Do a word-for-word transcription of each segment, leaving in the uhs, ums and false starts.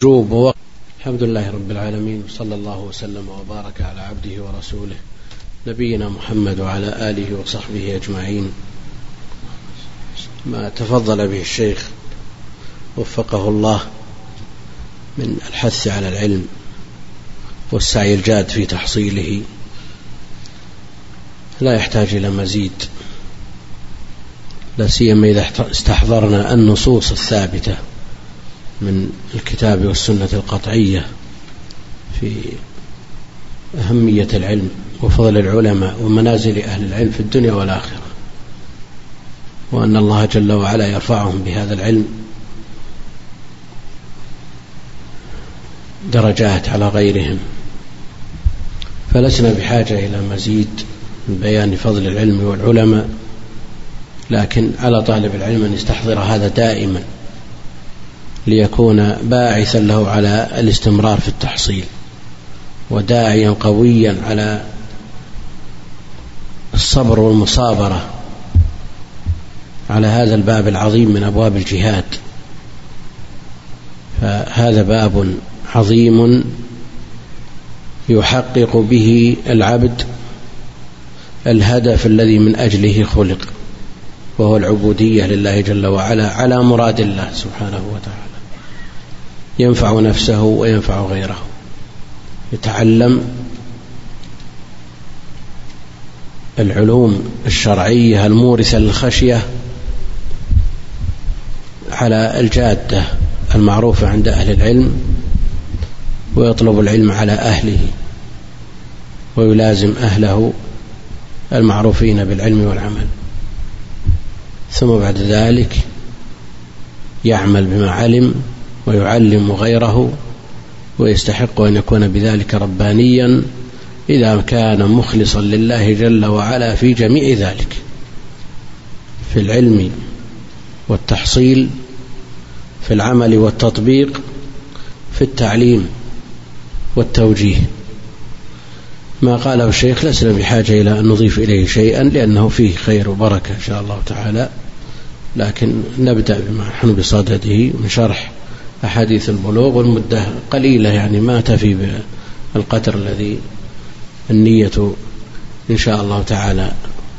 جوب. الحمد لله رب العالمين، صلى الله وسلم وبارك على عبده ورسوله نبينا محمد وعلى آله وصحبه أجمعين. ما تفضل به الشيخ وفقه الله من الحث على العلم والسعي الجاد في تحصيله لا يحتاج إلى مزيد، لا سيما إذا استحضرنا النصوص الثابتة من الكتاب والسنة القطعية في أهمية العلم وفضل العلماء ومنازل أهل العلم في الدنيا والآخرة، وأن الله جل وعلا يرفعهم بهذا العلم درجات على غيرهم. فلسنا بحاجة إلى مزيد من بيان فضل العلم والعلماء، لكن على طالب العلم أن يستحضر هذا دائما ليكون باعثا له على الاستمرار في التحصيل وداعيا قويا على الصبر والمصابرة على هذا الباب العظيم من أبواب الجهاد. فهذا باب عظيم يحقق به العبد الهدف الذي من أجله خلق، وهو العبودية لله جل وعلا على مراد الله سبحانه وتعالى، ينفع نفسه وينفع غيره. يتعلم العلوم الشرعية المورثة للخشية على الجادة المعروفة عند أهل العلم، ويطلب العلم على أهله ويلازم أهله المعروفين بالعلم والعمل، ثم بعد ذلك يعمل بما علم ويعلم غيره، ويستحق أن يكون بذلك ربانيا إذا كان مخلصا لله جل وعلا في جميع ذلك، في العلم والتحصيل، في العمل والتطبيق، في التعليم والتوجيه. ما قاله الشيخ لسنا بحاجة إلى أن نضيف إليه شيئا لأنه فيه خير وبركة إن شاء الله تعالى، لكن نبدأ بما نحن بصدده من شرح أحاديث البلوغ، والمدة قليلة يعني ما تفي بالقدر الذي النية إن شاء الله تعالى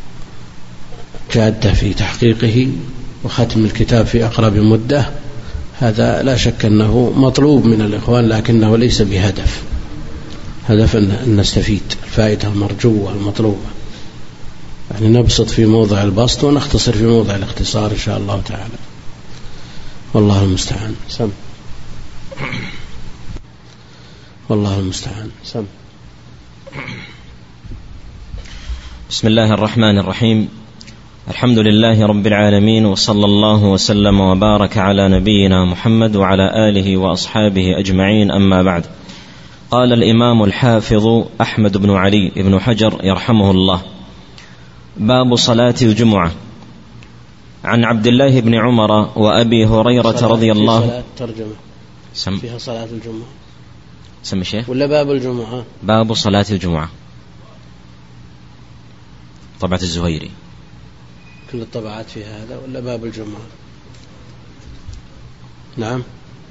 جادة في تحقيقه وختم الكتاب في أقرب مدة. هذا لا شك أنه مطلوب من الإخوان، لكنه ليس بهدف، هدف أن نستفيد الفائدة المرجوة المطلوبة، يعني نبسط في موضع البسط ونختصر في موضع الاختصار إن شاء الله تعالى، والله المستعان. سم والله المستعان. سم بسم الله الرحمن الرحيم. الحمد لله رب العالمين، وصلى الله وسلم وبارك على نبينا محمد وعلى آله وأصحابه أجمعين، أما بعد. قال الإمام الحافظ أحمد بن علي بن حجر يرحمه الله: باب صلاة الجمعة. عن عبد الله بن عمر وأبي هريرة رضي الله ترجمة سم فيها صلاة الجمعة سم الشيخ ولا باب الجمعة؟ باب صلاة الجمعة، طبعة الزهيري. كل الطبعات فيها هذا ولا باب الجمعة؟ نعم،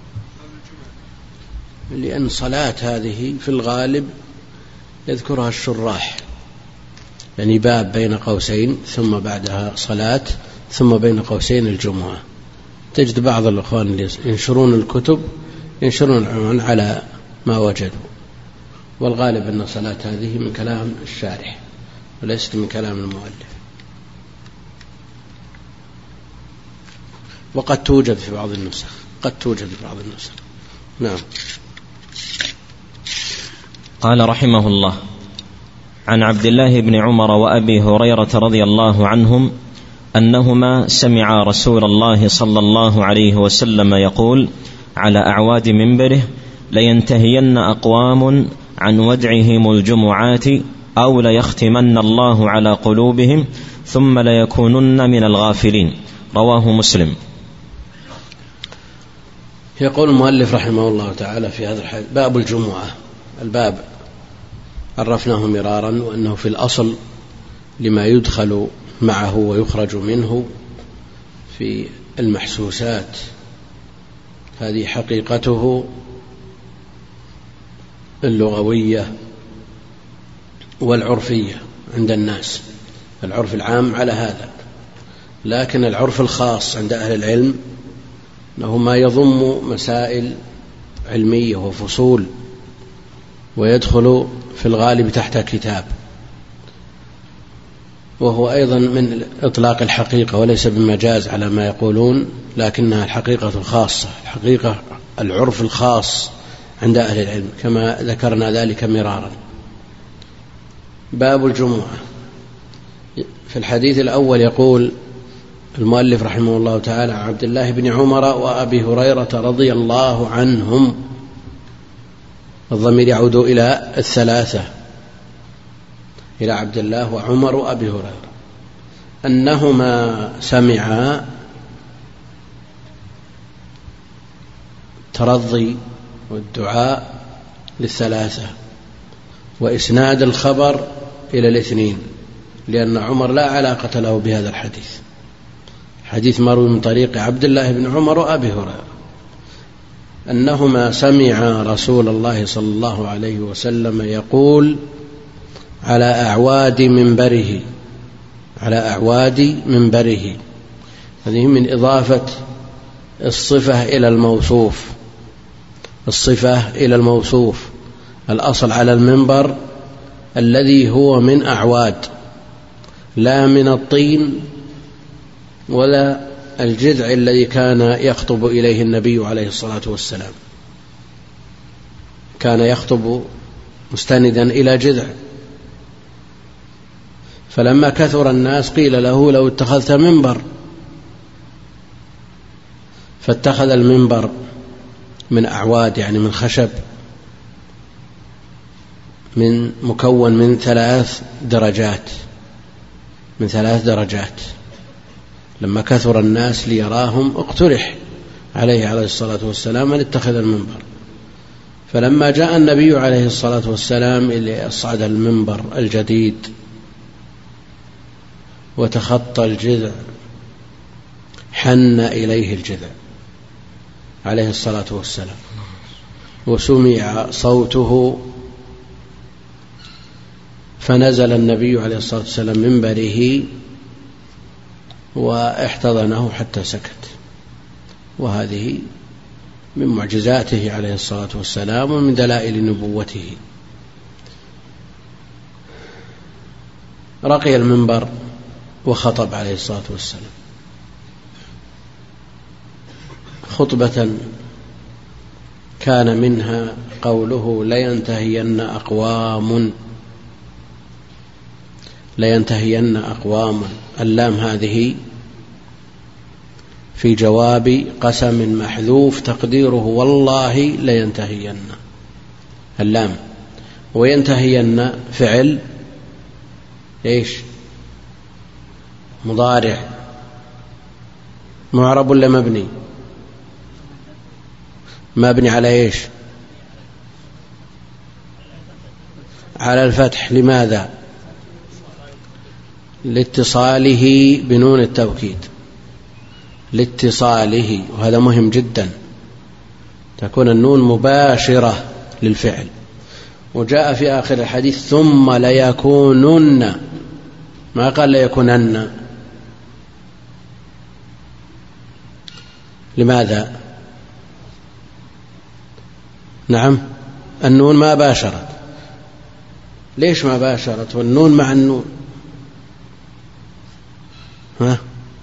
لأن صلاة هذه في الغالب يذكرها الشراح، يعني باب بين قوسين ثم بعدها صلاة ثم بين قوسين الجمعة. تجد بعض الأخوان اللي ينشرون الكتب ينشرون العنوان على ما وجدوا، والغالب أن صلاة هذه من كلام الشارح وليست من كلام المؤلف، وقد توجد في بعض النسخ قد توجد في بعض النسخ. نعم. قال رحمه الله: عن عبد الله بن عمر وأبي هريرة رضي الله عنهم أنهما سمعا رسول الله صلى الله عليه وسلم يقول على أعواد منبره: لينتهين أقوام عن ودعهم الجمعات أو ليختمن الله على قلوبهم ثم ليكونن من الغافلين. رواه مسلم. يقول المؤلف رحمه الله تعالى في هذا الحديث: باب الجمعة. الباب عرفناه مرارا، وأنه في الأصل لما يدخل معه ويخرج منه في المحسوسات، هذه حقيقته اللغوية والعرفية عند الناس، العرف العام على هذا، لكن العرف الخاص عند أهل العلم أنه ما يضم مسائل علمية وفصول، ويدخل في الغالب تحت كتاب، وهو أيضا من إطلاق الحقيقة وليس بمجاز على ما يقولون، لكنها الحقيقة الخاصة، الحقيقة العرف الخاص عند أهل العلم كما ذكرنا ذلك مرارا. باب الجمعة. في الحديث الأول يقول المؤلف رحمه الله تعالى: عبد الله بن عمر وأبي هريرة رضي الله عنهم. الضمير يعود إلى الثلاثة، إلى عبد الله وعمر وأبي هريرة، أنهما سمعا ترضي والدعاء للثلاثة، وإسناد الخبر إلى الاثنين، لأن عمر لا علاقة له بهذا الحديث، حديث مروي من طريق عبد الله بن عمر وأبي هريرة أنهما سمعا رسول الله صلى الله عليه وسلم يقول على أعواد منبره، على أعواد منبره، هذه من إضافة الصفة إلى الموصوف، الصفة إلى الموصوف. الأصل على المنبر الذي هو من أعواد، لا من الطين ولا الجذع الذي كان يخطب إليه النبي عليه الصلاة والسلام، كان يخطب مستندا إلى جذع، فلما كثر الناس قيل له لو اتخذت منبر، فاتخذ المنبر من أعواد، يعني من خشب، من مكون من ثلاث درجات، من ثلاث درجات. لما كثر الناس ليراهم اقترح عليه عليه الصلاة والسلام أن اتخذ المنبر، فلما جاء النبي عليه الصلاة والسلام إلى أصعد المنبر الجديد وتخطى الجذع حن إليه الجذع عليه الصلاة والسلام، وسمع صوته، فنزل النبي عليه الصلاة والسلام من منبره واحتضنه حتى سكت. وهذه من معجزاته عليه الصلاة والسلام ومن دلائل نبوته. رقي المنبر وخطب عليه الصلاة والسلام خطبة كان منها قوله: لينتهين أقوام، لينتهين أقوام. اللام هذه في جواب قسم محذوف تقديره والله لينتهين، اللام. وينتهين فعل ايش؟ مضارع معرب ولا مبني؟ مبني على ايش؟ على الفتح. لماذا؟ لاتصاله بنون التوكيد، لاتصاله، وهذا مهم جدا، تكون النون مباشرة للفعل. وجاء في آخر الحديث: ثم ليكونن، ما قال ليكونن. لماذا؟ نعم، النون ما باشرت. ليش ما باشرت والنون مع النون؟ ها؟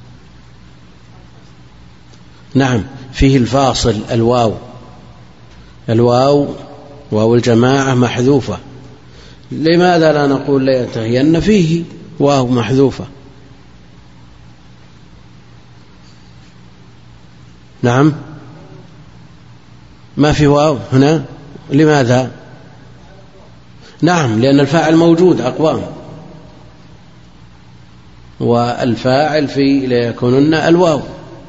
نعم، فيه الفاصل الواو، الواو واو الجماعة محذوفة. لماذا لا نقول لينتهين؟ فيه واو محذوفة. نعم، ما في واو هنا. لماذا؟ نعم، لأن الفاعل موجود أقوام، والفاعل في ليكونن الواو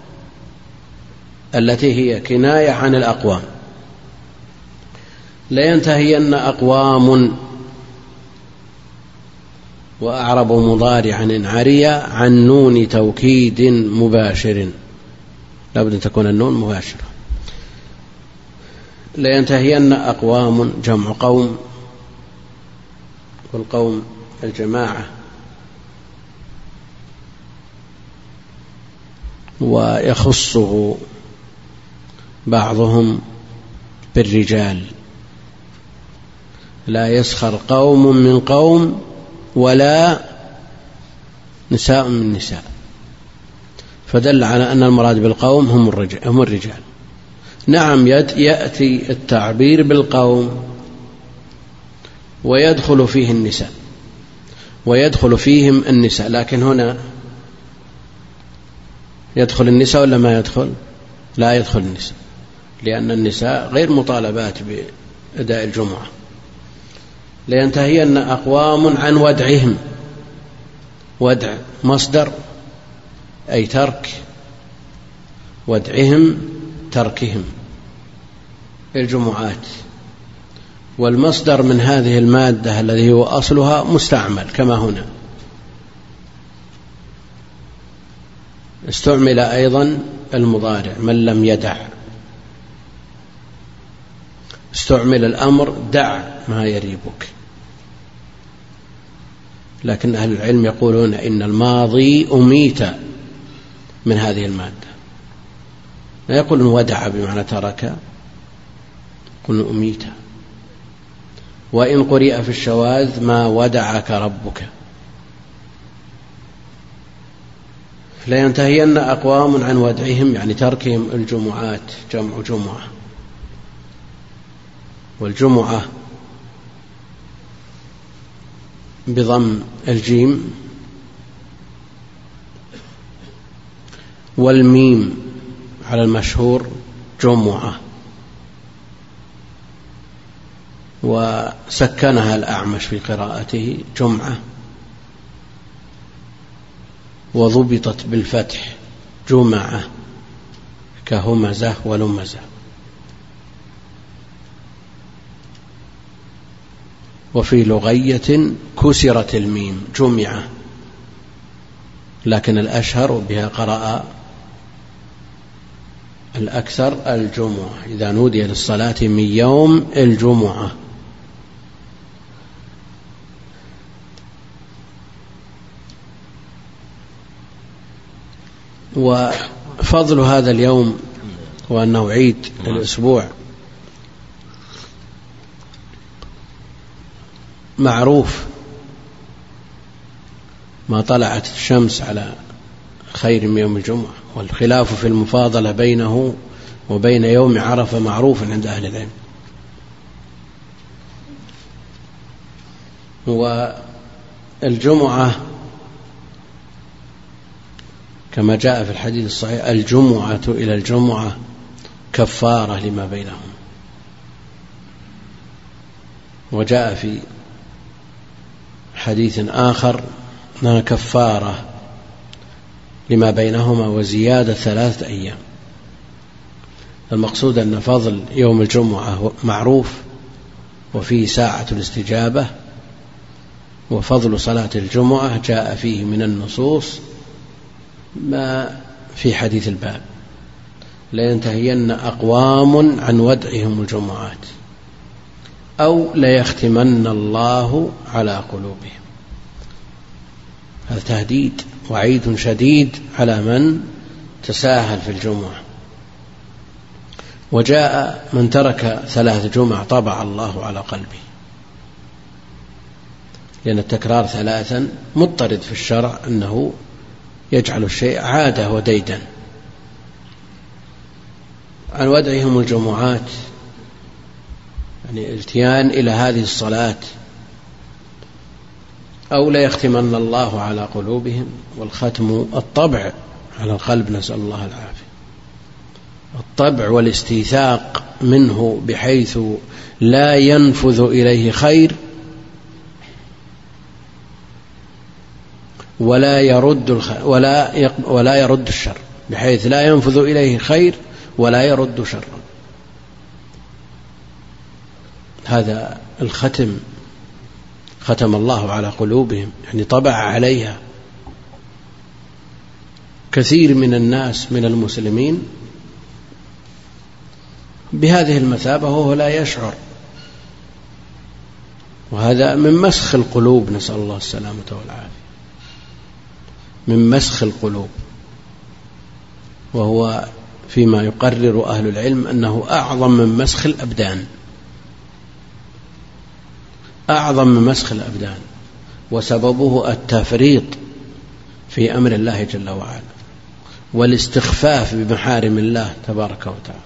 التي هي كناية عن الأقوام. لينتهين أقوام، وأعرب مضارعا عريا عن نون توكيد مباشر، لابد أن تكون النون مباشرة. لينتهين أقوام جمع قوم، والقوم الجماعة، ويخصه بعضهم بالرجال: لا يسخر قوم من قوم ولا نساء من نساء، فدل على أن المراد بالقوم هم الرجال, هم الرجال. نعم، يأتي التعبير بالقوم ويدخل فيه النساء ويدخل فيهم النساء، لكن هنا يدخل النساء ولا ما يدخل؟ لا يدخل النساء، لأن النساء غير مطالبات بأداء الجمعة. لينتهين أقوام عن ودعهم، ودع مصدر أي ترك، ودعهم تركهم الجمعات، والمصدر من هذه المادة الذي هو أصلها مستعمل كما هنا. استعمل أيضا المضارع من لم يدع، استعمل الأمر دع ما يريبك، لكن أهل العلم يقولون إن الماضي أميت من هذه المادة، لا يقولون ودع بمعنى ترك، يقولون أميت. وإن قرئ في الشواذ ما ودعك ربك. لينتهين أقوام عن ودعهم يعني تركهم الجمعات، جمع جمعة، والجمعة بضم الجيم والميم على المشهور جمعة، وسكنها الأعمش في قراءته جمعة، وضبطت بالفتح جمعة كهمزة ولمزة. وفي لغية كسرت الميم جمعة، لكن الأشهر بها قراءة الأكثر الجمعة إذا نودي للصلاة من يوم الجمعة. وفضل هذا اليوم هو أنه عيد الأسبوع، معروف ما طلعت الشمس على خير من يوم الجمعة، والخلاف في المفاضلة بينه وبين يوم عرفة معروف عند أهل العلم. والجمعة كما جاء في الحديث الصحيح: الجمعة إلى الجمعة كفارة لما بينهم. وجاء في حديث آخر أنها كفارة لما بينهما وزيادة ثلاثة أيام. المقصود أن فضل يوم الجمعة معروف، وفيه ساعة الاستجابة، وفضل صلاة الجمعة جاء فيه من النصوص ما في حديث الباب: لينتهين أقوام عن ودعهم الجمعات أو ليختمن الله على قلوبهم. هذا تهديد وعيد شديد على من تساهل في الجمعة. وجاء من ترك ثلاث جمع طبع الله على قلبه، لأن التكرار ثلاثا مضطرد في الشرع أنه يجعل الشيء عادة وديدا. عن ودعهم الجمعات يعني الاتيان إلى هذه الصلاة، أو لا يختمن الله على قلوبهم، والختم الطبع على القلب، نسأل الله العافية، الطبع والاستيثاق منه بحيث لا ينفذ إليه خير ولا يرد الخير ولا ولا يرد الشر، بحيث لا ينفذ إليه خير ولا يرد شر. هذا الختم ختم الله على قلوبهم، يعني طبع عليها. كثير من الناس من المسلمين بهذه المثابة وهو لا يشعر، وهذا من مسخ القلوب، نسأل الله السلامة والعافية، من مسخ القلوب، وهو فيما يقرر أهل العلم أنه أعظم من مسخ الأبدان، أعظم من مسخ الأبدان، وسببه التفريط في أمر الله جل وعلا والاستخفاف بمحارم الله تبارك وتعالى.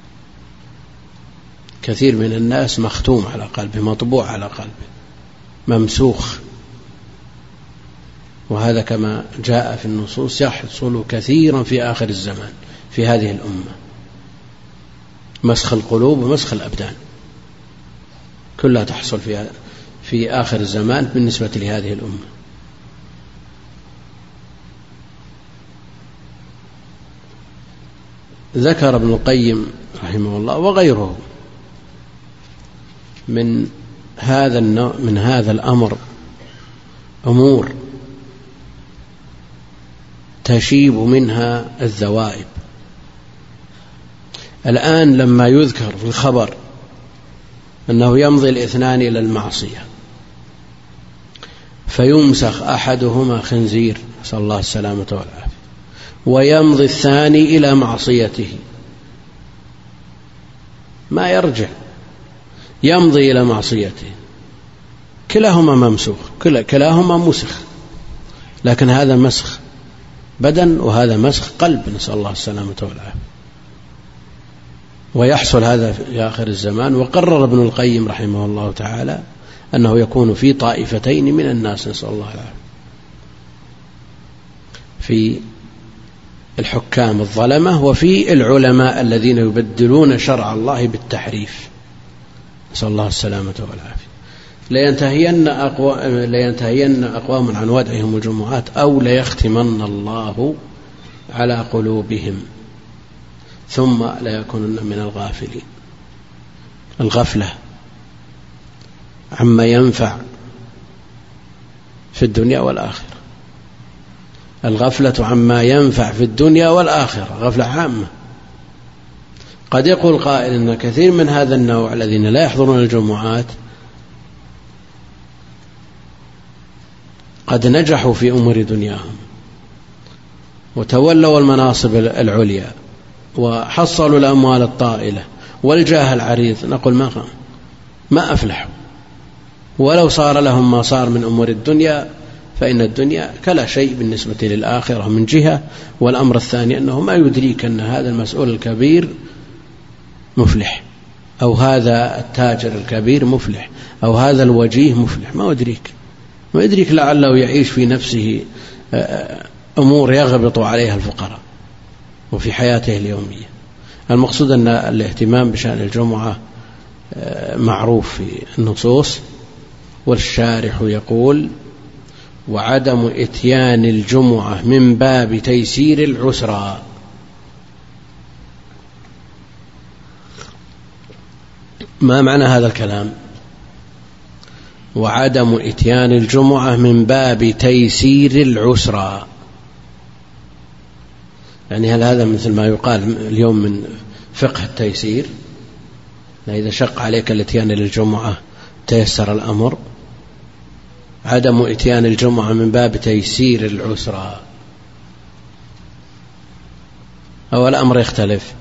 كثير من الناس مختوم على قلبه، مطبوع على قلبه، ممسوخ، وهذا كما جاء في النصوص يحصل كثيرا في آخر الزمان في هذه الأمة، مسخ القلوب ومسخ الأبدان كلها تحصل في في آخر الزمان بالنسبة لهذه الأمة. ذكر ابن القيم رحمه الله وغيره من هذا النوع من هذا الأمر أمور تشيب منها الذوائب. الآن لما يذكر في الخبر أنه يمضي الاثنان إلى المعصية فيمسخ أحدهما خنزير، نسأل الله السلامة والعافية، ويمضي الثاني إلى معصيته، ما يرجع، يمضي إلى معصيته، كلاهما ممسوخ، كلاهما مسخ، لكن هذا مسخ بدن وهذا مسخ قلب، نسأل الله السلامة والعافية. ويحصل هذا في آخر الزمان. وقرر ابن القيم رحمه الله تعالى أنه يكون في طائفتين من الناس، نسأل الله العافية، في الحكام الظلمة وفي العلماء الذين يبدلون شرع الله بالتحريف، نسأل الله السلامة والعافية. لينتهين أقوام, لينتهين أقوام عن ودعهم الجمعات أو ليختمن الله على قلوبهم ثم ليكونن من الغافلين. الغفلة عما ينفع في الدنيا والآخرة، الغفلة عما ينفع في الدنيا والآخرة غفلة عامة. قد يقول قائل إن كثير من هذا النوع الذين لا يحضرون الجمعات قد نجحوا في أمور دنياهم وتولوا المناصب العليا وحصلوا الأموال الطائلة والجاه العريض، نقول ما ما أفلحوا، ولو صار لهم ما صار من أمور الدنيا فإن الدنيا كلا شيء بالنسبة للآخرة من جهة. والأمر الثاني أنه ما يدريك أن هذا المسؤول الكبير مفلح، أو هذا التاجر الكبير مفلح، أو هذا الوجيه مفلح، ما يدريك ما يدريك لعله يعيش في نفسه أمور يغبط عليها الفقراء وفي حياته اليومية. المقصود أن الاهتمام بشأن الجمعة معروف في النصوص. والشارح يقول: وعدم إتيان الجمعة من باب تيسير العسرى. ما معنى هذا الكلام؟ وعدم إتيان الجمعة من باب تيسير العسرى، يعني هل هذا مثل ما يقال اليوم من فقه التيسير، إذا شق عليك الاتيان للجمعة تيسر الأمر؟ عدم إتيان الجمعة من باب تيسير العسرى، أو الأمر يختلف؟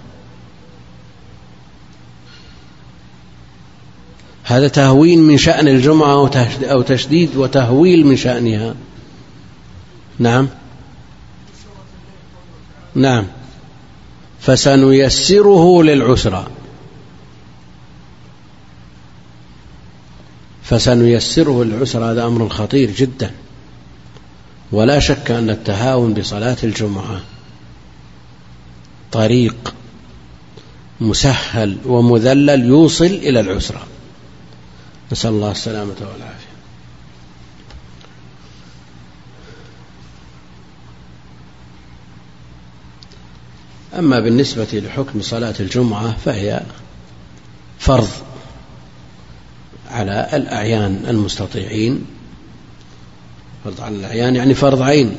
هذا تهوين من شأن الجمعة أو تشديد وتهويل من شأنها؟ نعم نعم فسنيسره للعسرى، فسنيسره للعسرى، هذا أمر خطير جدا. ولا شك أن التهاون بصلاة الجمعة طريق مسهل ومذلل يوصل إلى العسرى، نسأل الله السلامة والعافية. أما بالنسبة لحكم صلاة الجمعة فهي فرض على الأعيان المستطيعين، فرض على الأعيان يعني فرض عين،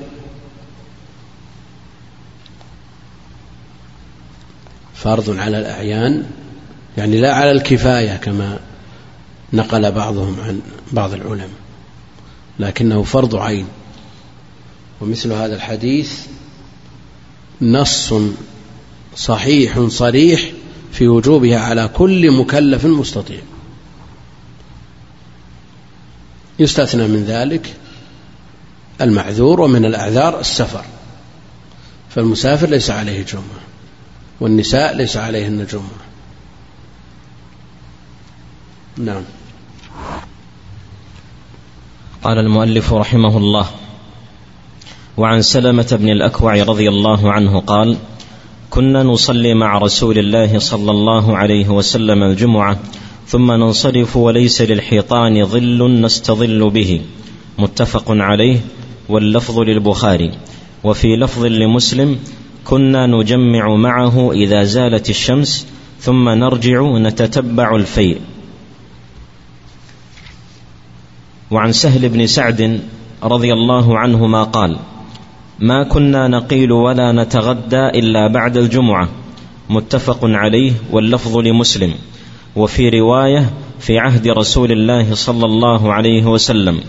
فرض على الأعيان يعني لا على الكفاية كما نقل بعضهم عن بعض العلماء، لكنه فرض عين. ومثل هذا الحديث نص صحيح صريح في وجوبها على كل مكلف مستطيع. يستثنى من ذلك المعذور، ومن الأعذار السفر، فالمسافر ليس عليه جمعة، والنساء ليس عليهن جمعة. نعم. قال المؤلف رحمه الله: وعن سلمة بن الأكوع رضي الله عنه قال: كنا نصلي مع رسول الله صلى الله عليه وسلم الجمعة ثم ننصرف وليس للحيطان ظل نستظل به، متفق عليه، واللفظ للبخاري. وفي لفظ لمسلم: كنا نجمع معه إذا زالت الشمس ثم نرجع نتتبع الفيء. وعن سهل بن سعد رضي الله عنهما قال: ما كنا نقيل ولا نتغدى إلا بعد الجمعة، متفق عليه، واللفظ لمسلم. وفي رواية: في عهد رسول الله صلى الله عليه وسلم.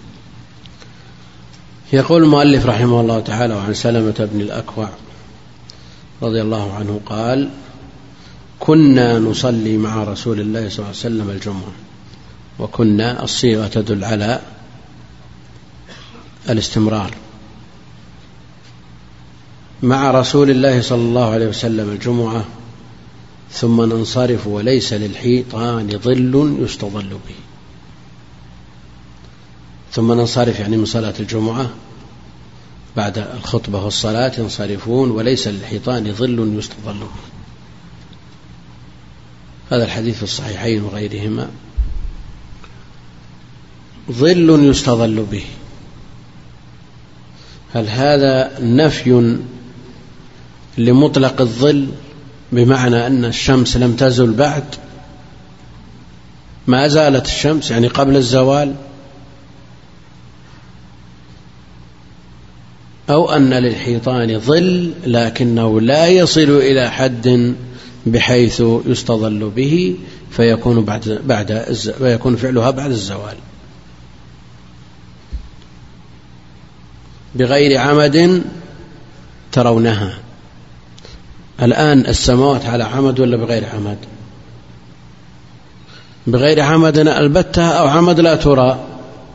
يقول المؤلف رحمه الله تعالى: وعن سلمة بن الأكوع رضي الله عنه قال: كنا نصلي مع رسول الله صلى الله عليه وسلم الجمعة. وكنا الصيغة تدل على الاستمرار. مع رسول الله صلى الله عليه وسلم الجمعة ثم ننصرف وليس للحيطان ظل يستظل به. ثم ننصرف يعني من صلاة الجمعة بعد الخطبة والصلاة ينصرفون وليس للحيطان ظل يستظل به. هذا الحديث في الصحيحين وغيرهما. ظل يستظل به، هل هذا نفي لمطلق الظل بمعنى أن الشمس لم تزل بعد، ما زالت الشمس يعني قبل الزوال، أو أن للحيطان ظل لكنه لا يصل إلى حد بحيث يستظل به فيكون بعد بعد فيكون فعلها بعد الزوال بغير عمد ترونها. الآن السماوات على عمد ولا بغير عمد؟ بغير عمد البتة أو عمد لا ترى؟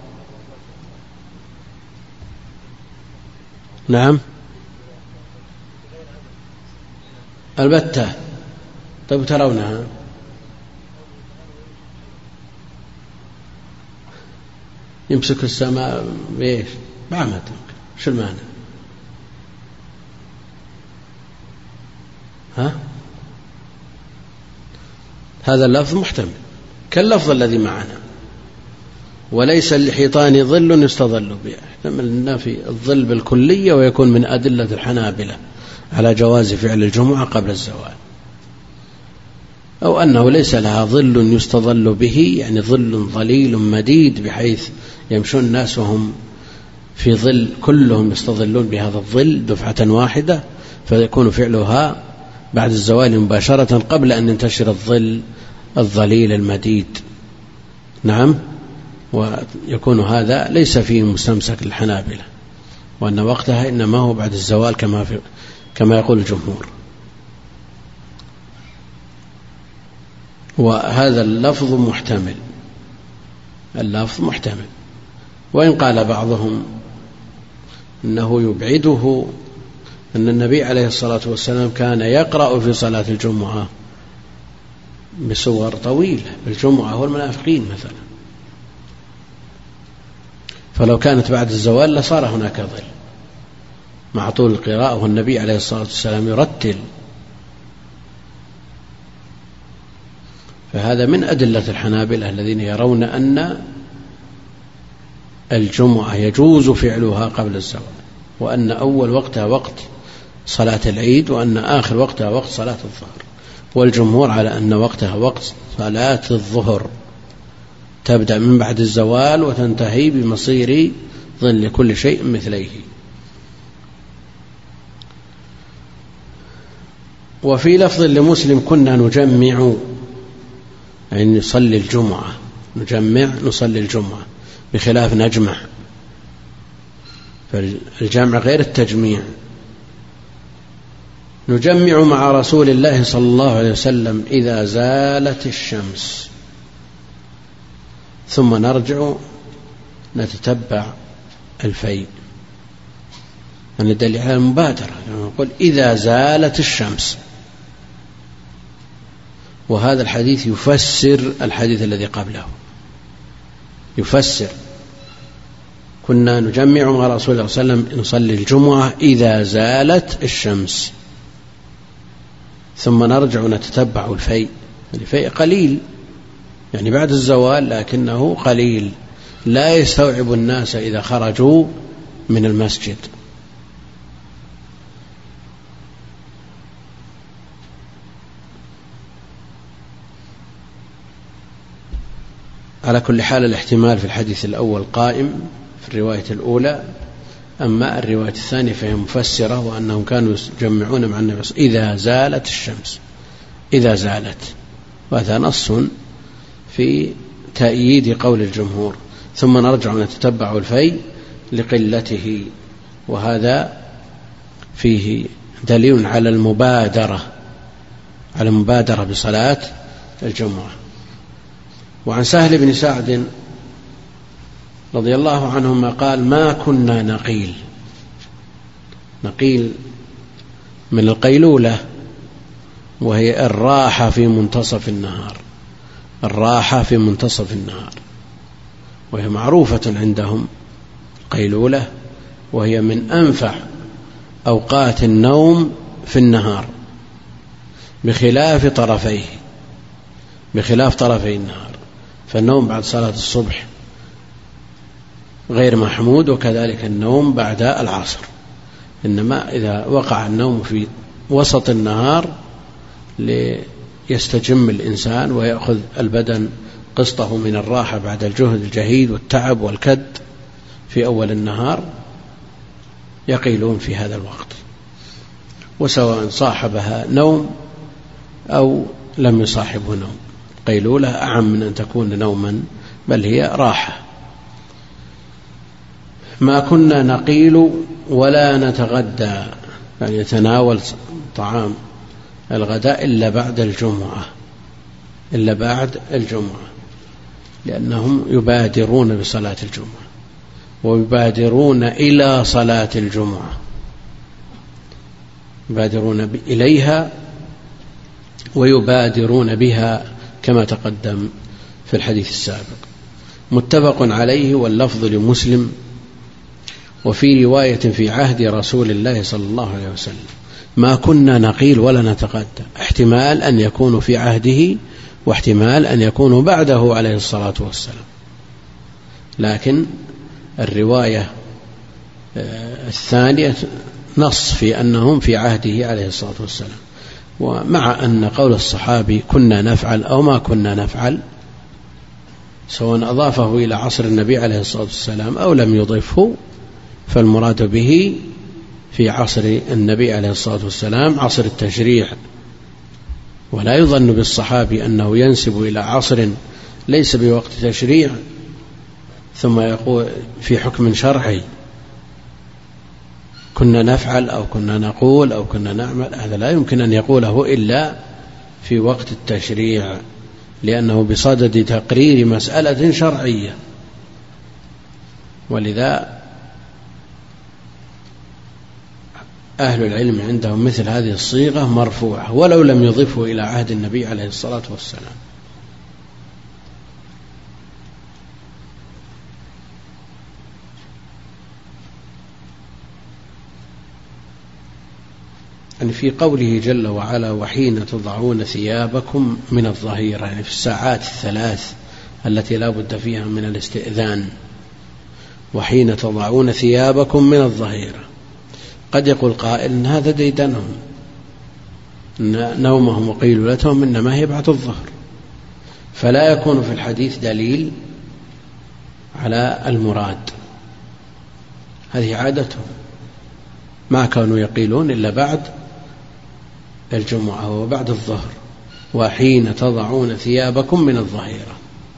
نعم البتة. طيب ترونها؟ يمسك السماء بإيش؟ بعمد. شو المعنى؟ ها؟ هذا اللفظ محتمل كاللفظ الذي معنا: وليس للحيطان ظل يستظل به. يحتمل النفي الظل بالكلية ويكون من أدلة الحنابلة على جواز فعل الجمعة قبل الزوال، أو أنه ليس لها ظل يستظل به يعني ظل ظليل مديد بحيث يمشون الناس وهم في ظل كلهم يستظلون بهذا الظل دفعة واحدة، فيكون فعلها بعد الزوال مباشرة قبل أن ينتشر الظل الظليل المديد. نعم. ويكون هذا ليس فيه مستمسك للحنابلة، وأن وقتها إنما هو بعد الزوال كما, في كما يقول الجمهور. وهذا اللفظ محتمل، اللفظ محتمل. وإن قال بعضهم إنه يبعده أن النبي عليه الصلاة والسلام كان يقرأ في صلاة الجمعة بسور طويلة بالجمعة والمنافقين مثلا، فلو كانت بعد الزوال لصار هناك ظل مع طول القراءة، والنبي عليه الصلاة والسلام يرتل. فهذا من أدلة الحنابلة الذين يرون أن الجمعة يجوز فعلها قبل الزوال، وأن أول وقتها وقت صلاة العيد، وأن آخر وقتها وقت صلاة الظهر. والجمهور على أن وقتها وقت صلاة الظهر تبدأ من بعد الزوال وتنتهي بمصير ظل كل شيء مثليه. وفي لفظ لمسلم: كنا نجمع يعني نصلي الجمعة، نجمع نصلي الجمعة، بخلاف نجمع، فالجمع غير التجميع. نجمع مع رسول الله صلى الله عليه وسلم إذا زالت الشمس، ثم نرجع نتتبع الفيء. أن الدليل على المبادرة، نقول إذا زالت الشمس، وهذا الحديث يفسر الحديث الذي قبله، يفسر كنا نجمع مع رسول الله صلى الله عليه وسلم نصلي الجمعة إذا زالت الشمس، ثم نرجع نتتبع الفيء. الفيء قليل يعني بعد الزوال، لكنه قليل لا يستوعب الناس إذا خرجوا من المسجد. على كل حال الاحتمال في الحديث الأول قائم في الرواية الأولى، أما الرواية الثانية فهي مفسرة، وأنهم كانوا يجمعون مع النبي إذا زالت الشمس، إذا زالت، وهذا نص في تأييد قول الجمهور. ثم نرجع نتتبع الفيء لقلته، وهذا فيه دليل على المبادرة، على المبادرة بصلاة الجمعة. وعن سهل بن سعد رضي الله عنهما قال: ما كنا نقيل. نقيل من القيلولة، وهي الراحة في منتصف النهار، الراحة في منتصف النهار، وهي معروفة عندهم قيلولة، وهي من أنفع أوقات النوم في النهار، بخلاف طرفيه، بخلاف طرفي النهار. فالنوم بعد صلاة الصبح غير محمود، وكذلك النوم بعد العصر، إنما إذا وقع النوم في وسط النهار ليستجم الإنسان ويأخذ البدن قسطه من الراحة بعد الجهد الجهيد والتعب والكد في أول النهار، يقيلون في هذا الوقت، وسواء صاحبها نوم أو لم يصاحبه نوم. قيلولة أعم من أن تكون نوما، بل هي راحة. ما كنا نقيل ولا نتغدى، يعني يتناول طعام الغداء إلا بعد الجمعة، إلا بعد الجمعة، لأنهم يبادرون بصلاة الجمعة ويبادرون إلى صلاة الجمعة، يبادرون إليها ويبادرون بها كما تقدم في الحديث السابق. متفق عليه، واللفظ لمسلم. وفي رواية في عهد رسول الله صلى الله عليه وسلم ما كنا نقيل ولا نتغدى، احتمال أن يكون في عهده، واحتمال أن يكون بعده عليه الصلاة والسلام، لكن الرواية الثانية نص في أنهم في عهده عليه الصلاة والسلام. ومع أن قول الصحابي كنا نفعل أو ما كنا نفعل، سواء أضافه إلى عصر النبي عليه الصلاة والسلام أو لم يضفه، فالمراد به في عصر النبي عليه الصلاة والسلام عصر التشريع، ولا يظن بالصحابي أنه ينسب إلى عصر ليس بوقت تشريع ثم يقول في حكم شرعي كنا نفعل أو كنا نقول أو كنا نعمل. هذا لا يمكن أن يقوله إلا في وقت التشريع، لأنه بصدد تقرير مسألة شرعية. ولذا أهل العلم عندهم مثل هذه الصيغة مرفوعة ولو لم يضفه إلى عهد النبي عليه الصلاة والسلام. يعني في قوله جل وعلا وحين تضعون ثيابكم من الظهيرة، يعني في الساعات الثلاث التي لا بد فيها من الاستئذان، وحين تضعون ثيابكم من الظهيرة. قد يقول قائل إن هذا ديدنهم، إن نومهم وقيلولتهم إنما هي بعد الظهر، فلا يكون في الحديث دليل على المراد. هذه عادتهم، ما كانوا يقيلون إلا بعد الجمعة وبعد الظهر، وحين تضعون ثيابكم من الظهيرة.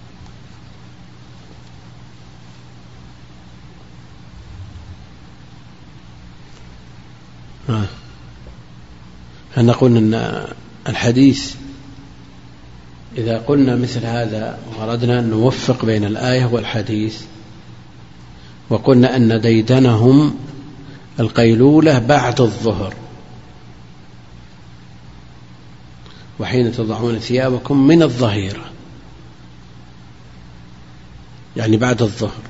هل نقول أن الحديث إذا قلنا مثل هذا وأردنا أن نوفق بين الآية والحديث وقلنا أن ديدنهم القيلولة بعد الظهر، وحين تضعون ثيابكم من الظهيرة يعني بعد الظهر،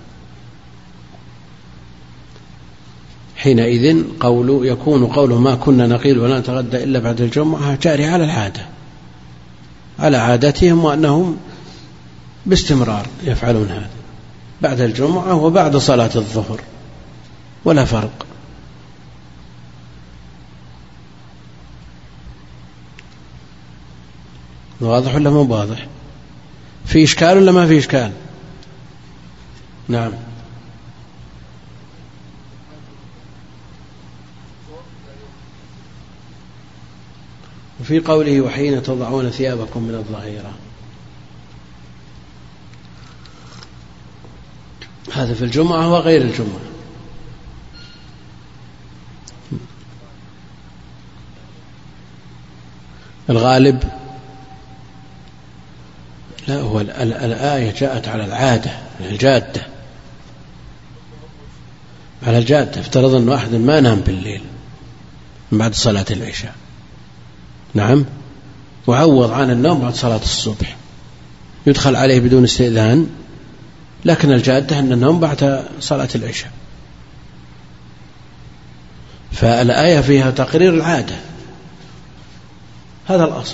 حينئذ قول يكون قوله ما كنا نقيل ولا نتغدى إلا بعد الجمعة جاري على العادة، على عادتهم، وأنهم باستمرار يفعلون هذا بعد الجمعة وبعد صلاة الظهر ولا فرق. واضح ولا مو واضح؟ في إشكال ولا ما في إشكال؟ نعم. وفي قوله وحين تضعون ثيابكم من الظهيرة، هذا في الجمعة وغير الجمعة. الغالب لا، هو الآية جاءت على العادة، على الجادة، على الجادة. افترض أن واحد ما نام بالليل من بعد صلاة العشاء، نعم، وعوض عن النوم بعد صلاة الصبح، يدخل عليه بدون استئذان، لكن الجادة أن النوم بعد صلاة العشاء. فالآية فيها تقرير العادة، هذا الأصل.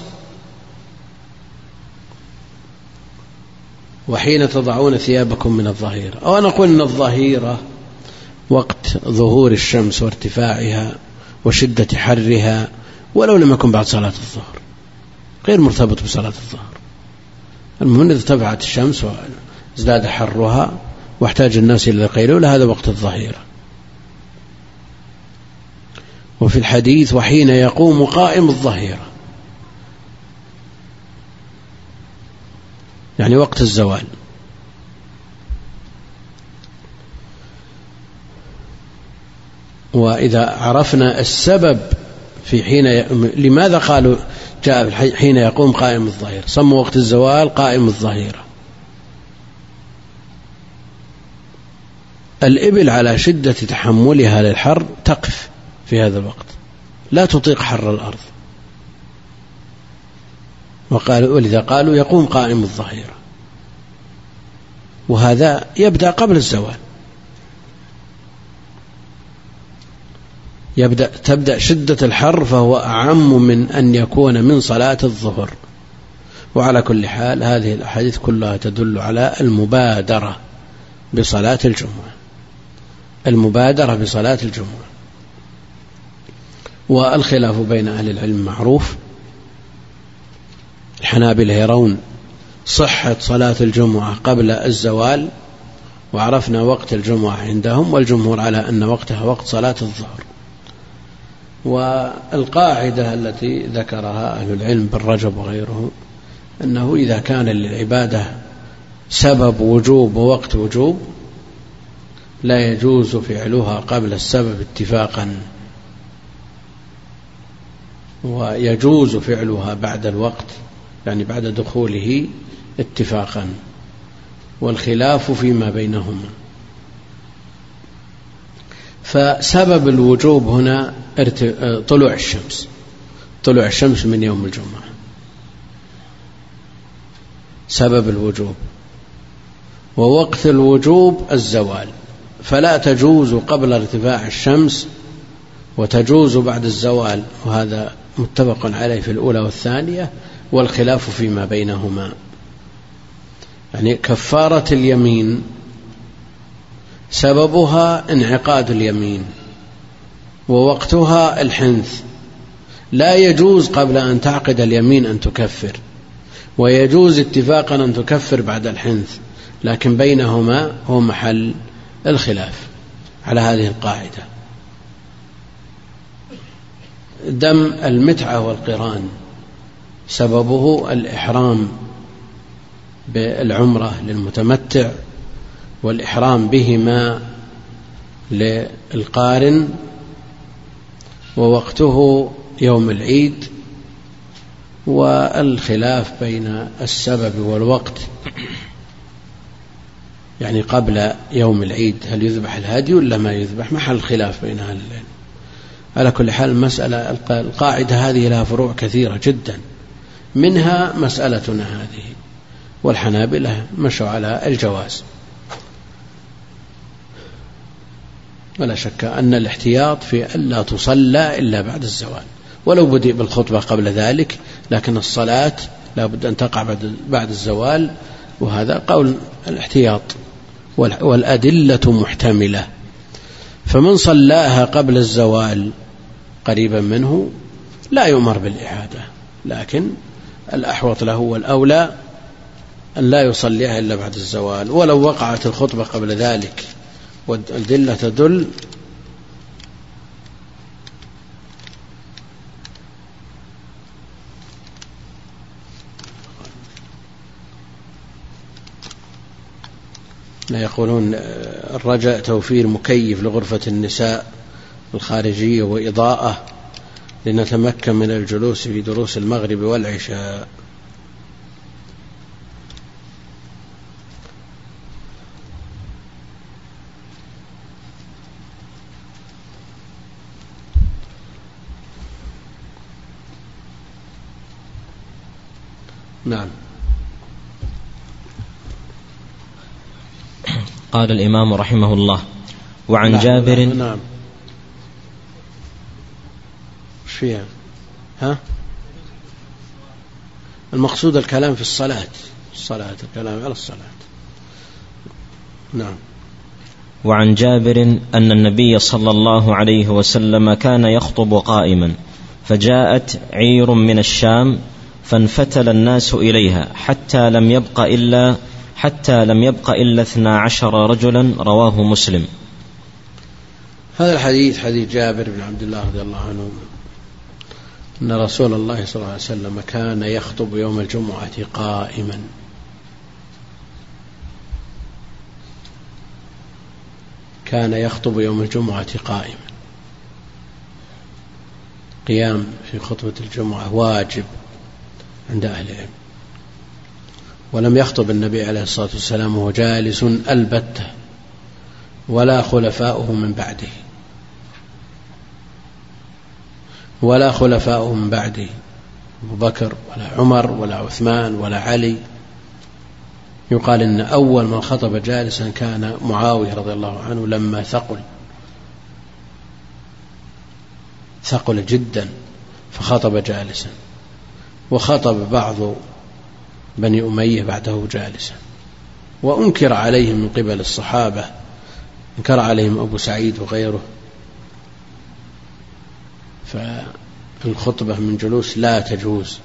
وحين تضعون ثيابكم من الظهيرة، أو نقول أن الظهيرة وقت ظهور الشمس وارتفاعها وشدة حرها، ولو لم يكن بعد صلاة الظهر، غير مرتبط بصلاة الظهر. المهم إذا ارتفعت الشمس وازداد حرها واحتاج الناس إلى القيلولة، هذا وقت الظهيرة. وفي الحديث وحين يقوم قائم الظهيرة، يعني وقت الزوال. وإذا عرفنا السبب في حين ي... لماذا قالوا جاء حين يقوم قائم الظهيرة، سموا وقت الزوال قائم الظهيرة. الإبل على شدة تحملها للحر تقف في هذا الوقت، لا تطيق حر الأرض، وقالوا ولذا قالوا يقوم قائم الظهيرة، وهذا يبدأ قبل الزوال، يبدأ تبدأ شدة الحر، فهو أعم من أن يكون من صلاة الظهر. وعلى كل حال هذه الأحاديث كلها تدل على المبادرة بصلاة الجمعة، المبادرة بصلاة الجمعة. والخلاف بين أهل العلم معروف. الحنابلة يرون صحة صلاة الجمعة قبل الزوال، وعرفنا وقت الجمعة عندهم، والجمهور على أن وقتها وقت صلاة الظهر. والقاعدة التي ذكرها أهل العلم بالرجب وغيره أنه إذا كان للعبادة سبب وجوب ووقت وجوب لا يجوز فعلها قبل السبب اتفاقا، ويجوز فعلها بعد الوقت يعني بعد دخوله اتفاقا، والخلاف فيما بينهما. فسبب الوجوب هنا طلوع الشمس، طلوع الشمس من يوم الجمعة سبب الوجوب، ووقت الوجوب الزوال، فلا تجوز قبل ارتفاع الشمس وتجوز بعد الزوال، وهذا متفق عليه في الأولى والثانية، والخلاف فيما بينهما. يعني كفارة اليمين سببها انعقاد اليمين، ووقتها الحنث، لا يجوز قبل أن تعقد اليمين أن تكفر، ويجوز اتفاقا أن تكفر بعد الحنث، لكن بينهما هو محل الخلاف على هذه القاعدة. دم المتعة والقران سببه الإحرام بالعمرة للمتمتع والإحرام بهما للقارن، ووقته يوم العيد. والخلاف بين السبب والوقت، يعني قبل يوم العيد هل يذبح الهدي ولا ما يذبح، محل خلاف بين أهل العلم. على كل حال المسألة القاعدة هذه لها فروع كثيرة جدا، منها مسألتنا هذه، والحنابلة مشوا على الجواز. ولا شك أن الاحتياط في ألا تصلى إلا بعد الزوال، ولو بدأ بالخطبة قبل ذلك، لكن الصلاة لا بد أن تقع بعد الزوال، وهذا قول الاحتياط، والأدلة محتملة. فمن صلاها قبل الزوال قريبا منه لا يؤمر بالإعادة، لكن الأحوط له والأولى أن لا يصليها إلا بعد الزوال، ولو وقعت الخطبة قبل ذلك والأدلة تدل لا يقولون الرجاء توفير مكيف لغرفة النساء الخارجية وإضاءة لنتمكن من الجلوس في دروس المغرب والعشاء. نعم. قال الإمام رحمه الله: وعن نعم جابر. نعم, نعم. ايش فيها؟ ها؟ المقصود الكلام في الصلاة، الصلاة الكلام على الصلاة. نعم. وعن جابر أن النبي صلى الله عليه وسلم كان يخطب قائما، فجاءت عير من الشام فانفتل الناس إليها حتى لم يبق إلا حتى لم يبق إلا اثنا عشر رجلا، رواه مسلم. هذا الحديث حديث جابر بن عبد الله رضي الله عنه أن رسول الله صلى الله عليه وسلم كان يخطب يوم الجمعة قائما، كان يخطب يوم الجمعة قائما. قيام في خطبة الجمعة واجب عند أهل العلم، ولم يخطب النبي عليه الصلاة والسلام وهو جالس البتة، ولا خلفاؤه من بعده ولا خلفاؤه من بعده أبو بكر ولا عمر ولا عثمان ولا علي. يقال إن أول من خطب جالسا كان معاوية رضي الله عنه لما ثقل ثقل جدا فخطب جالسا، وخطب بعض بني أمية بعده جالسا، وأنكر عليهم من قبل الصحابة، انكر عليهم أبو سعيد وغيره. فالخطبة من جلوس لا تجوز،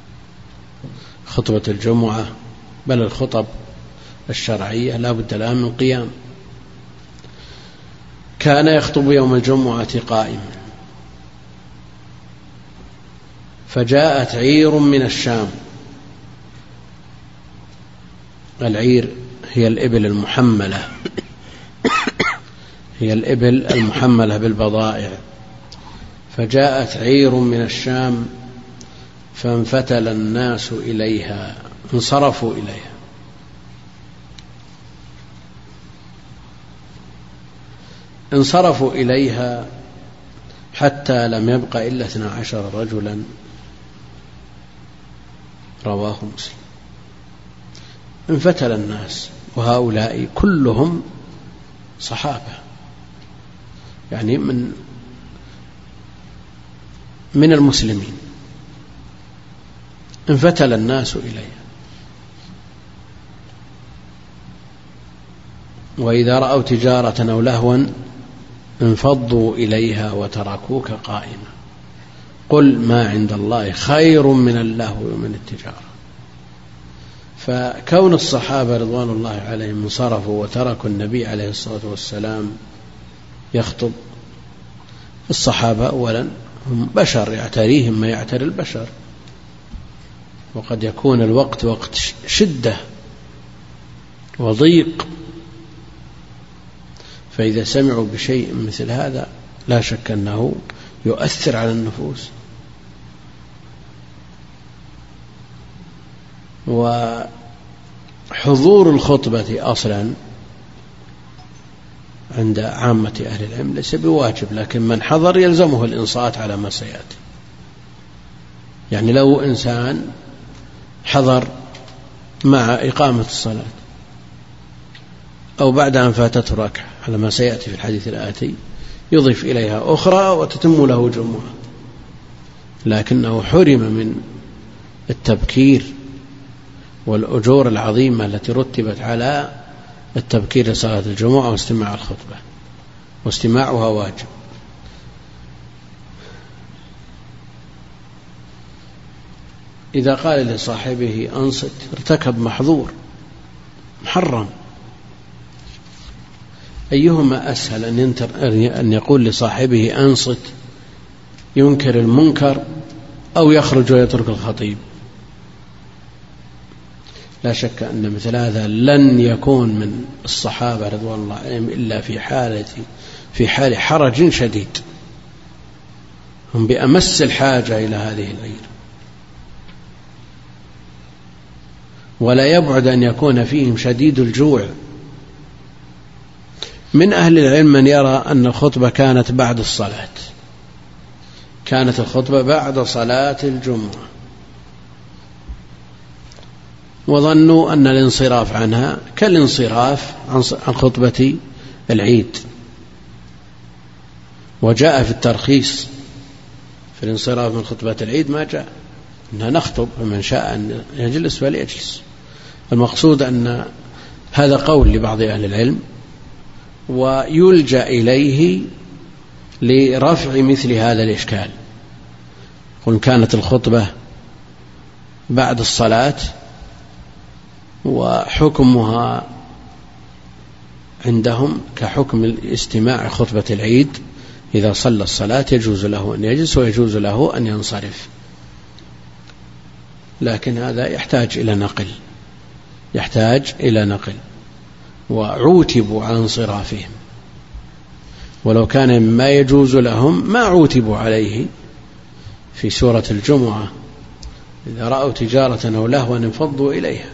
خطبة الجمعة بل الخطب الشرعية لا بد لها من قيام. كان يخطب يوم الجمعة قائما، فجاءت عير من الشام. العير هي الإبل المحملة هي الإبل المحملة بالبضائع. فجاءت عير من الشام فانفتل الناس إليها، انصرفوا إليها. انصرفوا إليها حتى لم يبق إلا اثنا عشر رجلا، رواه مسلم. انفتل الناس، وهؤلاء كلهم صحابة، يعني من من المسلمين. انفتل الناس إليها، وإذا رأوا تجارة أو لهوا انفضوا إليها وتركوك قائما. قل ما عند الله خير من اللهو ومن التجارة. فكون الصحابة رضوان الله عليهم انصرفوا وتركوا النبي عليه الصلاة والسلام يخطب. الصحابة أولا هم بشر، يعتريهم ما يعتري البشر، وقد يكون الوقت وقت شدة وضيق، فإذا سمعوا بشيء مثل هذا لا شك أنه يؤثر على النفوس. وحضور الخطبة أصلا عند عامة أهل العلم ليس بواجب، لكن من حضر يلزمه الإنصات على ما سيأتي. يعني لو إنسان حضر مع إقامة الصلاة أو بعد أن فاتته ركعة على ما سيأتي في الحديث الآتي يضيف إليها أخرى وتتم له جمعة، لكنه حرم من التبكير والأجور العظيمة التي رتبت على التبكير لصلاة الجمعة واستماع الخطبة، واستماعها واجب. إذا قال لصاحبه أنصت ارتكب محظور محرم. أيهما أسهل أن يقول لصاحبه أنصت ينكر المنكر أو يخرج ويترك الخطيب؟ لا شك أن مثل هذا لن يكون من الصحابة رضوان الله عليهم إلا في حالة في حال حرج شديد، هم بأمس الحاجة إلى هذه الغير، ولا يبعد أن يكون فيهم شديد الجوع. من أهل العلم من يرى أن الخطبة كانت بعد الصلاة، كانت الخطبة بعد صلاة الجمعة، وظنوا أن الانصراف عنها كالانصراف عن خطبة العيد. وجاء في الترخيص في الانصراف من خطبة العيد ما جاء أنها نخطب، فمن شاء أن يجلس فليجلس. المقصود أن هذا قول لبعض أهل العلم، ويلجأ إليه لرفع مثل هذا الإشكال. قل كانت الخطبة بعد الصلاة وحكمها عندهم كحكم الاستماع خطبة العيد، إذا صلى الصلاة يجوز له أن يجلس ويجوز له أن ينصرف، لكن هذا يحتاج إلى نقل يحتاج إلى نقل وعوتبوا على انصرافهم، ولو كان ما يجوز لهم ما عوتبوا عليه. في سورة الجمعة إذا رأوا تجارة أو لهوا انفضوا إليها.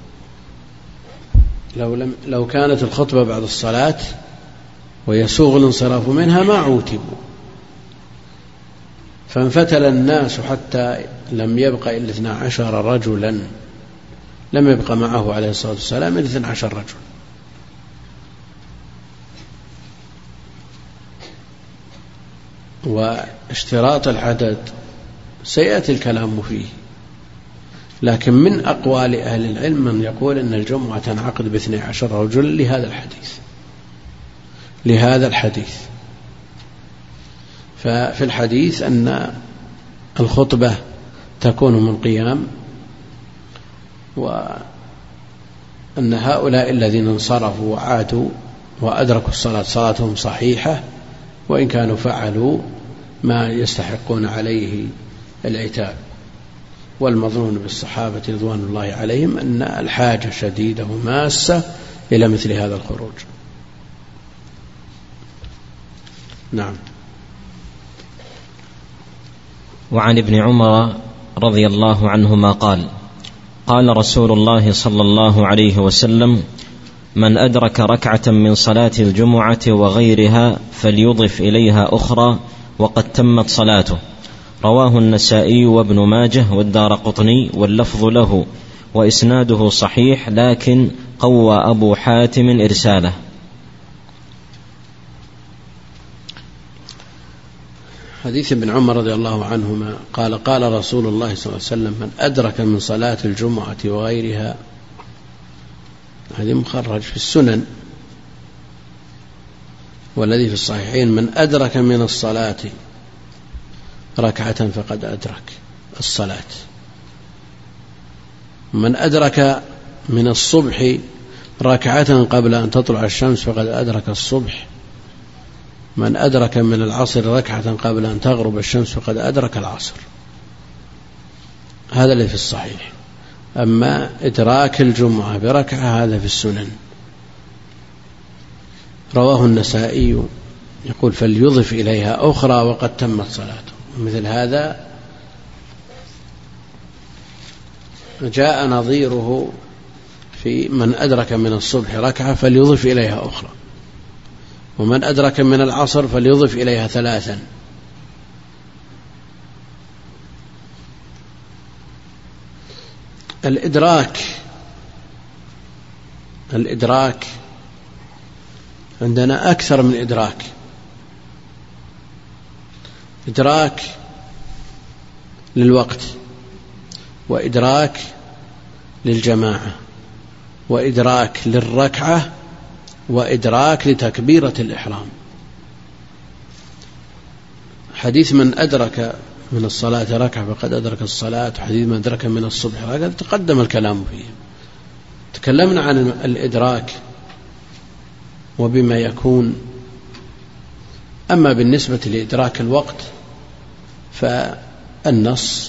لو, لم لو كانت الخطبة بعد الصلاة ويسوغ الانصراف منها ما عوتبوا، فانفتل الناس حتى لم يبق إلا اثنا عشر رجلا، لم يبق معه عليه الصلاة والسلام إلا اثنا عشر رجل. واشتراط العدد سيأتي الكلام فيه، لكن من أقوال أهل العلم من يقول أن الجمعة تنعقد باثني عشر رجل لهذا الحديث لهذا الحديث ففي الحديث أن الخطبة تكون من قيام، وأن هؤلاء الذين انصرفوا وعادوا وأدركوا الصلاة صلاتهم صحيحة، وإن كانوا فعلوا ما يستحقون عليه العتاب. والمظنون بالصحابة رضوان الله عليهم أن الحاجة شديدة وماسة إلى مثل هذا الخروج. نعم. وعن ابن عمر رضي الله عنهما قال: قال رسول الله صلى الله عليه وسلم: من أدرك ركعة من صلاة الجمعة وغيرها فليضف إليها أخرى وقد تمت صلاته. رواه النسائي وابن ماجه والدارقطني واللفظ له، وإسناده صحيح، لكن قوى أبو حاتم إرساله. حديث ابن عمر رضي الله عنهما قال: قال رسول الله صلى الله عليه وسلم: من أدرك من صلاة الجمعة وغيرها، هذه مخرج في السنن، والذي في الصحيحين: من أدرك من الصلاة ركعة فقد أدرك الصلاة. من أدرك من الصبح ركعة قبل أن تطلع الشمس فقد أدرك الصبح. من أدرك من العصر ركعة قبل أن تغرب الشمس فقد أدرك العصر. هذا اللي في الصحيح. أما إدراك الجمعة بركعة هذا في السنن. رواه النسائي يقول فليضف إليها أخرى وقد تمت صلاته. مثل هذا جاء نظيره في من أدرك من الصبح ركعة فليضف إليها أخرى، ومن أدرك من العصر فليضف إليها ثلاثا. الإدراك الإدراك عندنا أكثر من إدراك. إدراك للوقت، وإدراك للجماعة، وإدراك للركعة، وإدراك لتكبيرة الإحرام. حديث من أدرك من الصلاة ركعة فقد أدرك الصلاة، وحديث من أدرك من الصبح ركعة تقدم الكلام فيه. تكلمنا عن الإدراك وبما يكون. أما بالنسبة لإدراك الوقت فالنص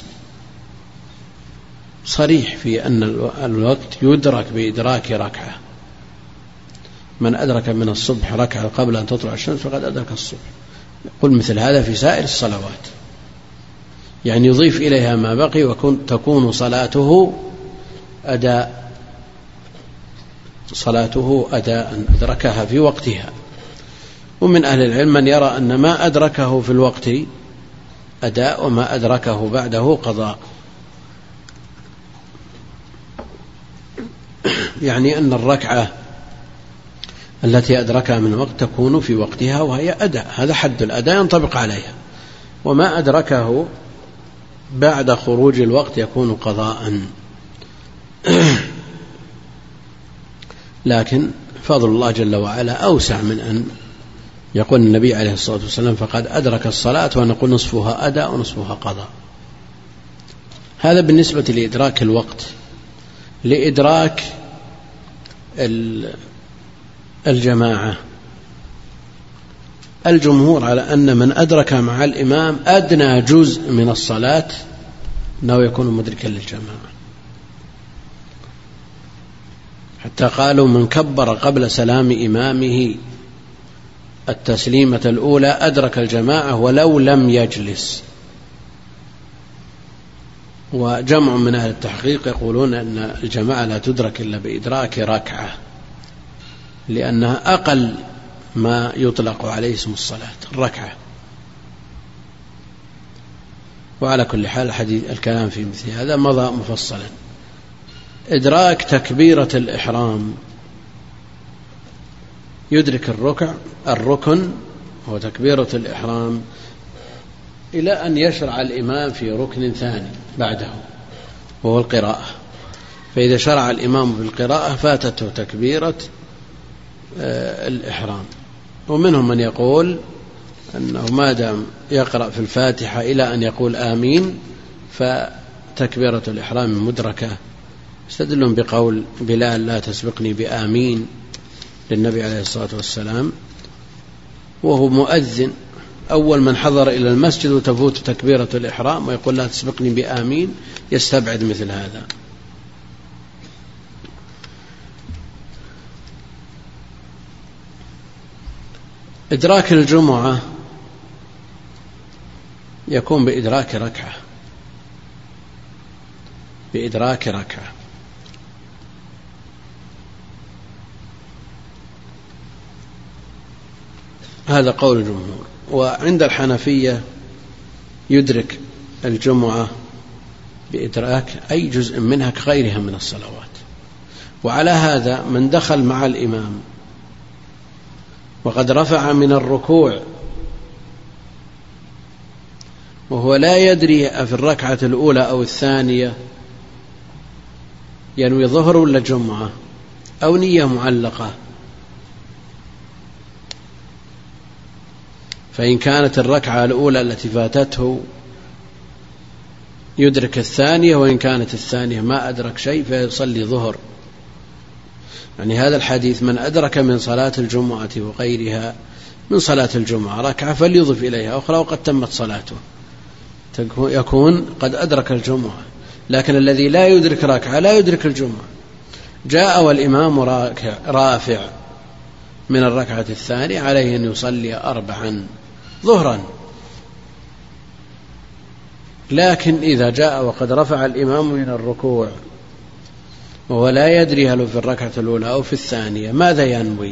صريح في أن الوقت يدرك بإدراك ركعة. من أدرك من الصبح ركعة قبل أن تطلع الشمس فقد أدرك الصبح. يقول مثل هذا في سائر الصلوات، يعني يضيف إليها ما بقي وتكون صلاته أداء صلاته أداء أدركها في وقتها. ومن أهل العلم من يرى أن ما أدركه في الوقت أداء وما أدركه بعده قضاء، يعني أن الركعة التي أدركها من الوقت تكون في وقتها وهي أداء، هذا حد الأداء ينطبق عليها. وما أدركه بعد خروج الوقت يكون قضاء. لكن فضل الله جل وعلا أوسع من أن يقول النبي عليه الصلاة والسلام فقد أدرك الصلاة ونقول نصفها أداء ونصفها قضاء. هذا بالنسبة لإدراك الوقت. لإدراك الجماعة الجمهور على أن من أدرك مع الإمام أدنى جزء من الصلاة أنه يكون مدركا للجماعة، حتى قالوا من كبر قبل سلام إمامه التسليمة الأولى أدرك الجماعة ولو لم يجلس. وجمع من أهل التحقيق يقولون أن الجماعة لا تدرك إلا بإدراك ركعة، لأنها أقل ما يطلق عليه اسم الصلاة الركعة. وعلى كل حال حديث الكلام في مثل هذا مضى مفصلا. إدراك تكبيرة الإحرام يدرك الركع الركن هو تكبيرة الإحرام إلى أن يشرع الإمام في ركن ثاني بعده وهو القراءة. فإذا شرع الإمام بالقراءة فاتته تكبيرة الإحرام. ومنهم من يقول أنه ما دام يقرأ في الفاتحة إلى أن يقول آمين فتكبيرة الإحرام مدركة. استدلون بقول بلال لا تسبقني بآمين للنبي عليه الصلاة والسلام، وهو مؤذن أول من حضر إلى المسجد وتفوت تكبيرة الإحرام ويقول لا تسبقني بآمين، يستبعد مثل هذا. إدراك الجمعة يكون بإدراك ركعة بإدراك ركعة هذا قول الجمهور. وعند الحنفية يدرك الجمعة بإدراك أي جزء منها كغيرها من الصلوات. وعلى هذا من دخل مع الإمام وقد رفع من الركوع وهو لا يدري في الركعة الأولى أو الثانية ينوي ظهر ولا جمعة أو نية معلقة، فإن كانت الركعة الأولى التي فاتته يدرك الثانية، وإن كانت الثانية ما أدرك شيء فيصلي ظهر. يعني هذا الحديث من أدرك من صلاة الجمعة وغيرها من صلاة الجمعة ركعة فليضف إليها أخرى وقد تمت صلاته، يكون قد أدرك الجمعة. لكن الذي لا يدرك ركعة لا يدرك الجمعة. جاء والإمام رافع من الركعة الثانية، عليه أن يصلي أربعا ظهرا. لكن إذا جاء وقد رفع الإمام من الركوع وهو لا يدري هل في الركعة الأولى أو في الثانية، ماذا ينوي؟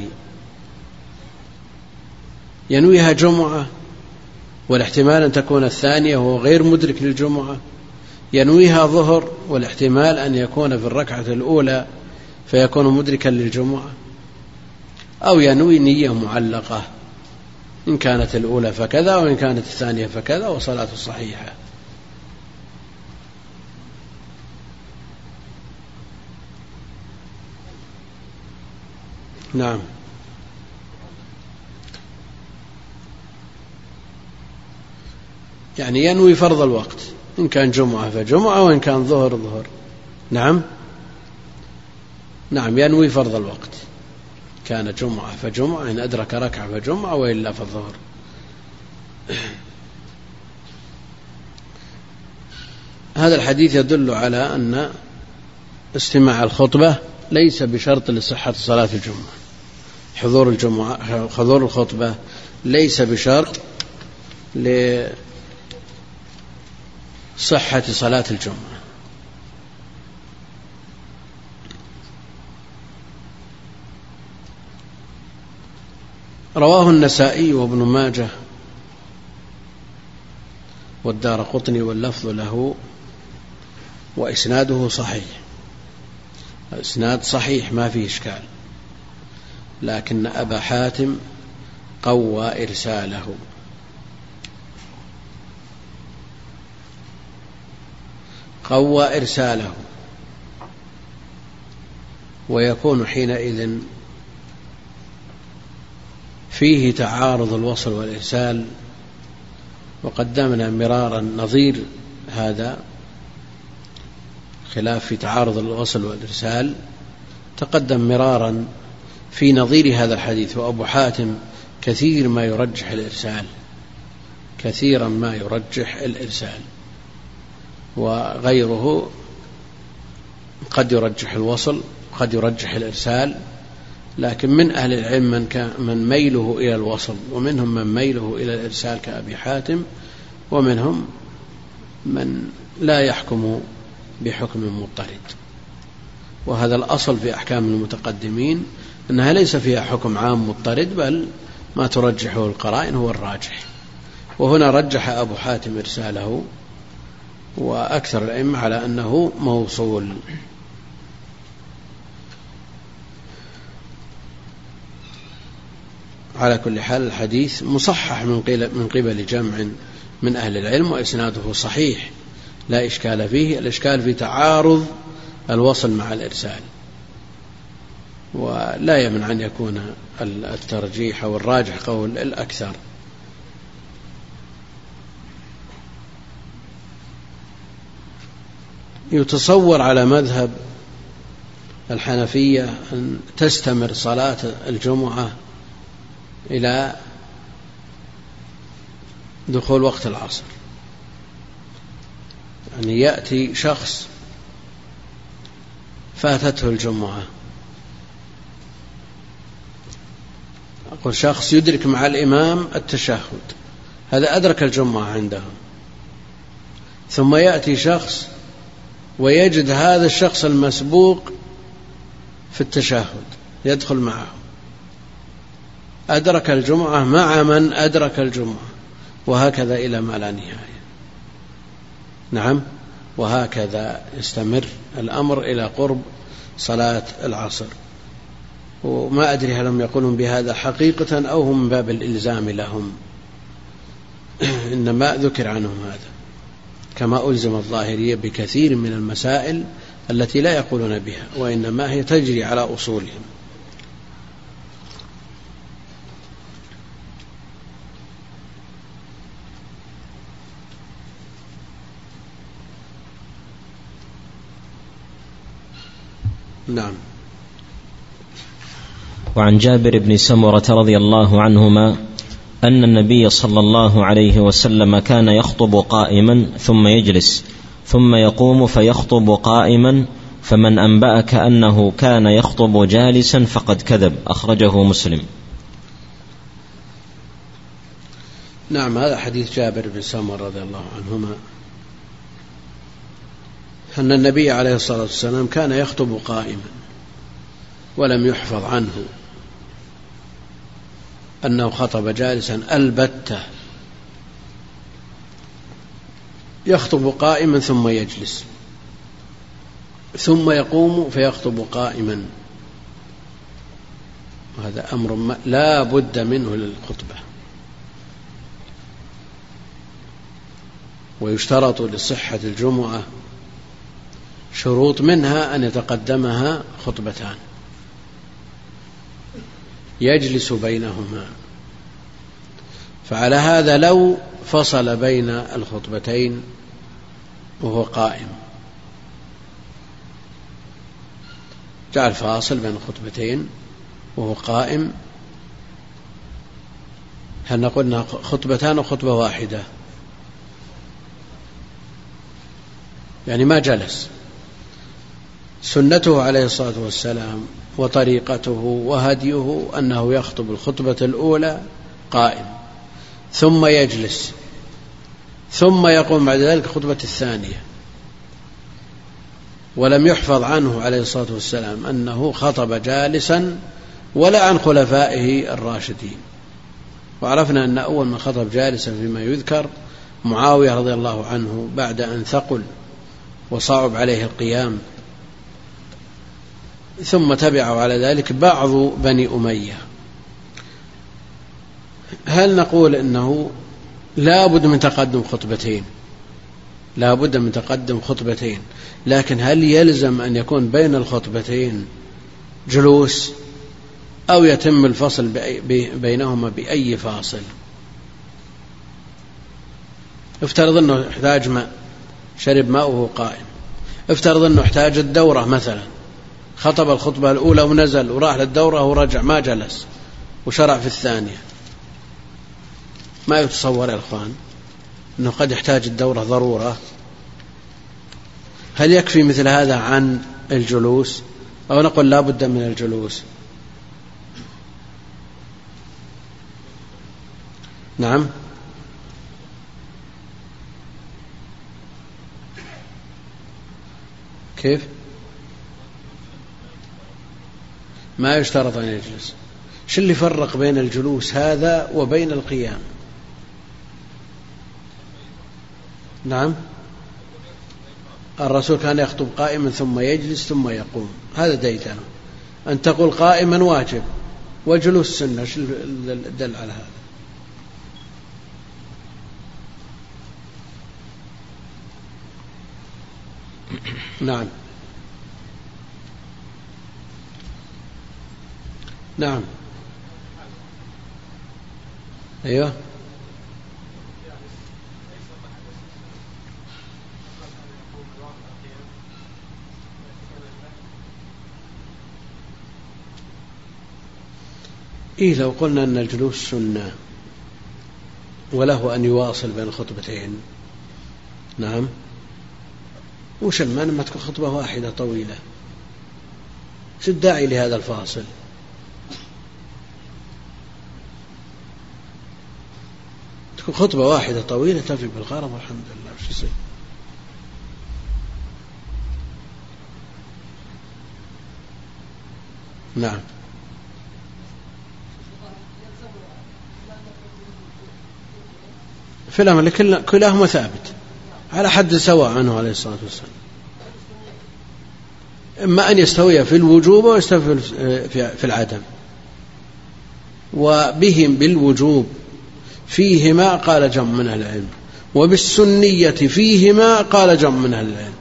ينويها جمعة، والاحتمال أن تكون الثانية وهو غير مدرك للجمعة. ينويها ظهر، والاحتمال أن يكون في الركعة الأولى فيكون مدركا للجمعة. أو ينوي نية معلقة، إن كانت الأولى فكذا وإن كانت الثانية فكذا، وصلاة صحيحة. نعم. يعني ينوي فرض الوقت، إن كان جمعة فجمعة وإن كان ظهر ظهر. نعم نعم ينوي فرض الوقت، كان جمعة فجمعة، إن أدرك ركعة فجمعة وإلا فالظهر. هذا الحديث يدل على أن استماع الخطبة ليس بشرط لصحة صلاة الجمعة. حضور الجمعة حضور الخطبة ليس بشرط لصحة صلاة الجمعة. رواه النسائي وابن ماجه والدارقطني واللفظ له، وإسناده صحيح. الإسناد صحيح ما فيه إشكال، لكن أبا حاتم قوى إرساله. قوى إرساله ويكون حينئذ فيه تعارض الوصل والإرسال. وقدمنا مرارا نظير هذا، خلاف في تعارض الوصل والإرسال تقدم مرارا في نظير هذا الحديث. وأبو حاتم كثير ما يرجح الإرسال، كثيرا ما يرجح الإرسال، وغيره قد يرجح الوصل قد يرجح الإرسال. لكن من أهل العلم من, من ميله إلى الوصل، ومنهم من ميله إلى الإرسال كأبي حاتم، ومنهم من لا يحكم بحكم مضطرد. وهذا الأصل في أحكام المتقدمين أنها ليس فيها حكم عام مضطرد، بل ما ترجحه القرائن هو الراجح. وهنا رجح أبو حاتم إرساله، وأكثر الأئمة على أنه موصول. على كل حال الحديث مصحح من قبل جمع من أهل العلم، وإسناده صحيح لا إشكال فيه. الإشكال في تعارض الوصل مع الإرسال، ولا يمنع أن يكون الترجيح أو الراجح قول الأكثر. يتصور على مذهب الحنفية أن تستمر صلاة الجمعة إلى دخول وقت العصر. يعني يأتي شخص فاتته الجمعة، أقول شخص يدرك مع الإمام التشهد، هذا أدرك الجمعة عندهم. ثم يأتي شخص ويجد هذا الشخص المسبوق في التشهد يدخل معه، أدرك الجمعة مع من أدرك الجمعة، وهكذا إلى ما لا نهاية. نعم، وهكذا يستمر الأمر إلى قرب صلاة العصر. وما أدري هل هم يقولون بهذا حقيقة أو هم من باب الإلزام لهم، إنما ذكر عنهم هذا، كما ألزم الظاهرية بكثير من المسائل التي لا يقولون بها، وإنما هي تجري على أصولهم. نعم. وعن جابر بن سمرة رضي الله عنهما أن النبي صلى الله عليه وسلم كان يخطب قائما ثم يجلس، ثم يقوم فيخطب قائما، فمن أنبأك أنه كان يخطب جالسا فقد كذب. أخرجه مسلم. نعم، هذا حديث جابر بن سمرة رضي الله عنهما أن النبي عليه الصلاة والسلام كان يخطب قائما، ولم يحفظ عنه أنه خطب جالسا البتة، يخطب قائما ثم يجلس، ثم يقوم فيخطب قائما، وهذا أمر لا بد منه للخطبة. ويشترط لصحة الجمعة شروط، منها أن يتقدمها خطبتان يجلس بينهما، فعلى هذا لو فصل بين الخطبتين وهو قائم، جعل فاصل بين الخطبتين وهو قائم، هل نقول خطبتان وخطبة واحدة؟ يعني ما جلس. سنته عليه الصلاة والسلام وطريقته وهديه أنه يخطب الخطبة الأولى قائم، ثم يجلس، ثم يقوم بعد ذلك الخطبة الثانية. ولم يحفظ عنه عليه الصلاة والسلام أنه خطب جالسا ولا عن خلفائه الراشدين. وعرفنا أن أول من خطب جالسا فيما يذكر معاوية رضي الله عنه بعد أن ثقل وصعب عليه القيام، ثم تبعه على ذلك بعض بني أمية. هل نقول إنه لا بد من تقدم خطبتين؟ لا بد من تقدم خطبتين، لكن هل يلزم أن يكون بين الخطبتين جلوس، أو يتم الفصل بينهما بأي فاصل؟ افترض أنه احتاج ماء، شرب ماء وهو قائم. افترض أنه احتاج الدورة مثلا، خطب الخطبة الأولى ونزل وراح للدورة ورجع، ما جلس وشرع في الثانية. ما يتصور يا أخوان أنه قد يحتاج الدورة ضرورة. هل يكفي مثل هذا عن الجلوس، أو نقول لا بد من الجلوس؟ نعم. كيف؟ ما يشترط أن يجلس. شو اللي فرق بين الجلوس هذا وبين القيام؟ نعم، الرسول كان يخطب قائما ثم يجلس ثم يقوم، هذا ديتنا. أن تقول قائما واجب وجلوس سنة، شو الدل على هذا؟ نعم نعم أيوه إيه. لو قلنا أن الجلوس سنة وله أن يواصل بين الخطبتين، نعم، وش المانع ما تكون خطبة واحدة طويلة؟ شو الداعي لهذا الفاصل؟ تكون خطبة واحدة طويلة تفي بالغرض والحمد لله. وش يصير؟ نعم في الأمر كلاهما ثابت على حد سواء عنه عليه الصلاة والسلام، إما أن يستوي في الوجوب ويستوي في العدم. وبهم بالوجوب فيهما قال جمع من أهل العلم، وبالسنية فيهما قال جمع من أهل العلم.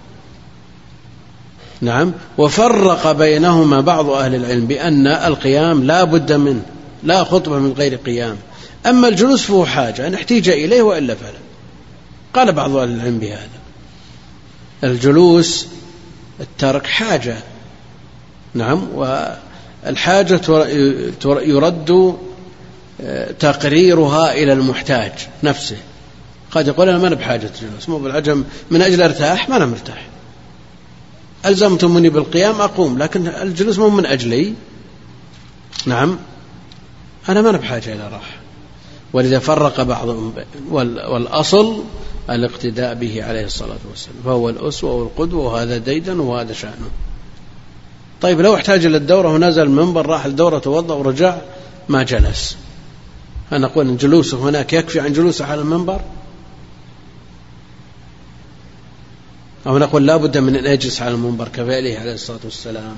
نعم. وفرق بينهما بعض أهل العلم بأن القيام لا بد منه، لا خطبة من غير قيام. أما الجلوس فهو حاجة أن احتيج إليه وإلا فلا. قال بعض أهل العلم بهذا، الجلوس الترك حاجة. نعم. والحاجة يرد تقريرها إلى المحتاج نفسه، قد يقول أنا ما أنا بحاجة جلوس، مو بالعجم من أجل أرتاح، ما أنا مرتاح، ألزمتموني بالقيام أقوم، لكن الجلوس مو من أجلي. نعم أنا ما أنا بحاجة إلى راحة. ولذا فرق بعضهم، والأصل الاقتداء به عليه الصلاة والسلام، فهو الأسوة والقدوة، وهذا ديدن وهذا شأنه. طيب لو احتاج إلى الدورة ونزل المنبر راح الدورة توضأ ورجع ما جلس، هل نقول أن جلوسه هناك يكفي عن جلوسه على المنبر، أو نقول لا بد من أن يجلس على المنبر كفعله عليه الصلاة والسلام؟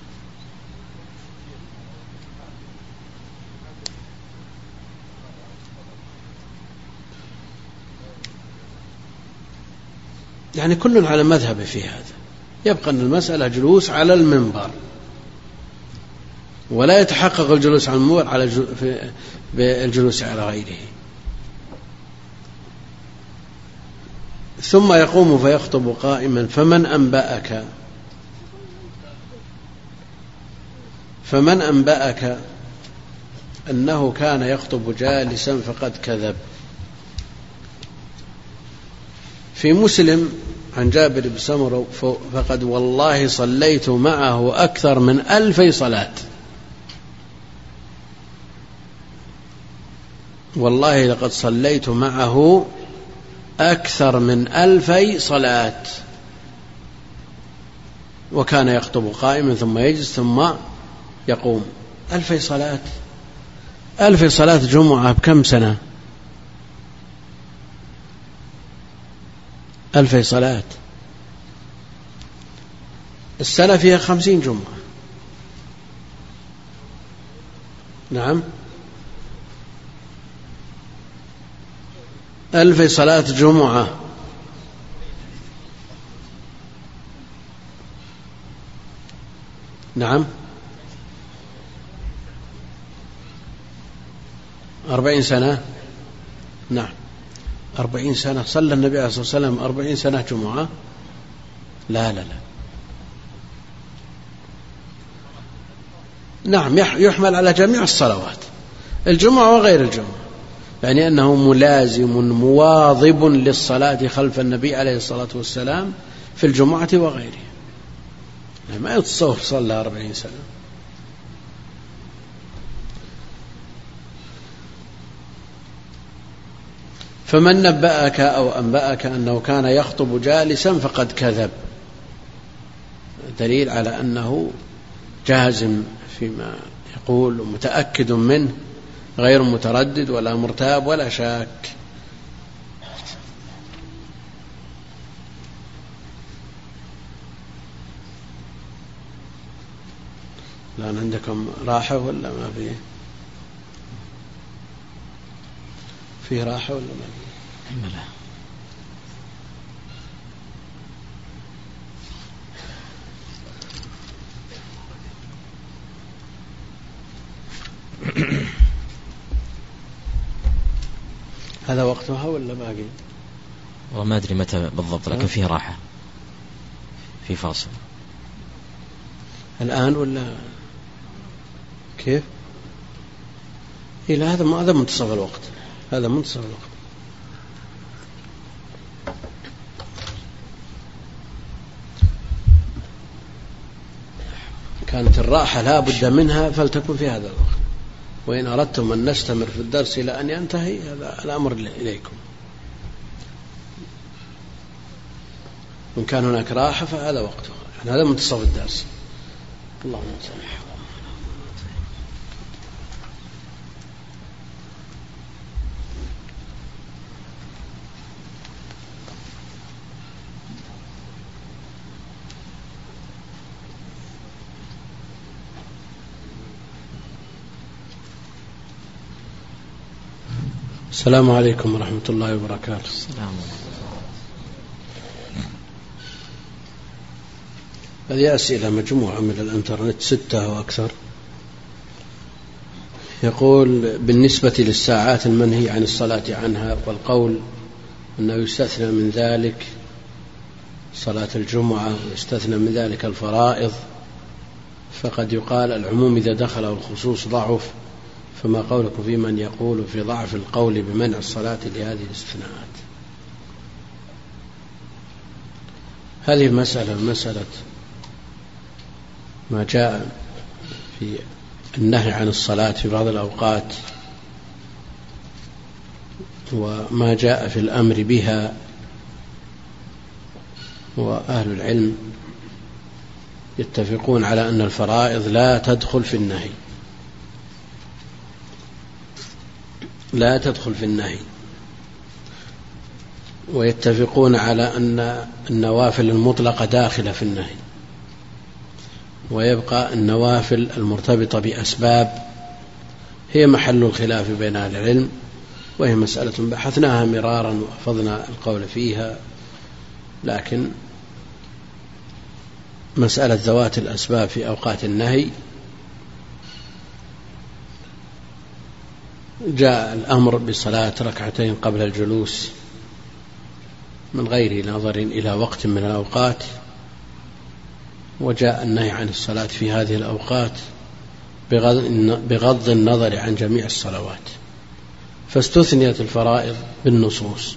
يعني كل على مذهبه في هذا، يبقى أن المسألة جلوس على المنبر، ولا يتحقق الجلوس على المنبر على بالجلوس على غيره. ثم يقوم فيخطب قائما، فمن أنبأك فمن أنبأك أنه كان يخطب جالسا فقد كذب. في مسلم عن جابر بن سمرة فقد والله صليت معه أكثر من ألفي صلاة، والله لقد صليت معه أكثر من ألفي صلاة، وكان يخطب قائما ثم يجلس ثم يقوم. ألفي صلاة، ألفي صلاة جمعة بكم سنة؟ ألفي صلاة السنة فيها خمسين جمعة. نعم ألفي صلاة جمعة، نعم أربعين سنة، نعم أربعين سنة صلى النبي عليه الصلاة والسلام أربعين سنة جمعة؟ لا لا لا، نعم يحمل على جميع الصلوات، الجمعة وغير الجمعة، يعني أنه ملازم مواظب للصلاة خلف النبي عليه الصلاة والسلام في الجمعة وغيرها، يعني ما يتصور صلى أربعين سنة. فمن نبأك أو أنبأك أنه كان يخطب جالسا فقد كذب، دليل على أنه جازم فيما يقول ومتأكد منه، غير متردد ولا مرتاب ولا شاك. الآن عندكم راحة ولا ما فيه؟ فيه راحة ولا ما فيه؟ لا. هذا وقتها ولا باقي؟ وما أدري متى بالضبط، لكن فيه راحة، في فاصل الآن ولا كيف؟ إلى هذا ما هذا منتصف الوقت، هذا منتصف الوقت. كانت الراحة لا بد منها فلتكن في هذا الوقت، وإن أردتم أن نستمر في الدرس إلى أن ينتهي هذا الأمر إليكم. إن كان هناك راحة فهذا وقتها، يعني هذا منتصف الدرس. اللهم سمح. السلام عليكم ورحمة الله وبركاته. السلام عليكم. هذه أسئلة مجموعة من الإنترنت ستة وأكثر. يقول بالنسبة للساعات المنهي عن الصلاة عنها والقول أنه يستثنى من ذلك صلاة الجمعة ويستثنى من ذلك الفرائض، فقد يقال العموم إذا دخله الخصوص ضعف، فما قولكم في من يقول في ضعف القول بمنع الصلاة لهذه الاستثناءات؟ هذه المسألة مسألة ما جاء في النهي عن الصلاة في بعض الأوقات وما جاء في الأمر بها، وأهل العلم يتفقون على أن الفرائض لا تدخل في النهي، لا تدخل في النهي، ويتفقون على أن النوافل المطلقة داخلة في النهي، ويبقى النوافل المرتبطة بأسباب هي محل الخلاف بين أهل العلم، وهي مسألة بحثناها مرارا وأفضنا القول فيها. لكن مسألة ذوات الأسباب في أوقات النهي جاء الأمر بصلاة ركعتين قبل الجلوس من غير نظر إلى وقت من الأوقات، وجاء النهي عن الصلاة في هذه الأوقات بغض النظر عن جميع الصلوات، فاستثنيت الفرائض بالنصوص.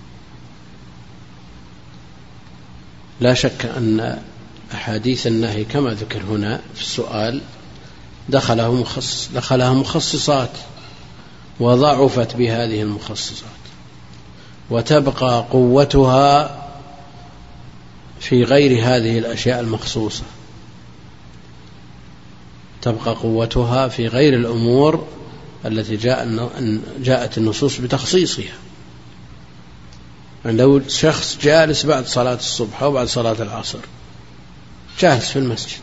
لا شك أن أحاديث النهي كما ذكر هنا في السؤال دخلها مخصص دخلها مخصصات وضعفت بهذه المخصصات، وتبقى قوتها في غير هذه الأشياء المخصوصة، تبقى قوتها في غير الأمور التي جاء جاءت النصوص بتخصيصها. لو شخص جالس بعد صلاة الصبح أو بعد صلاة العصر، جالس في المسجد،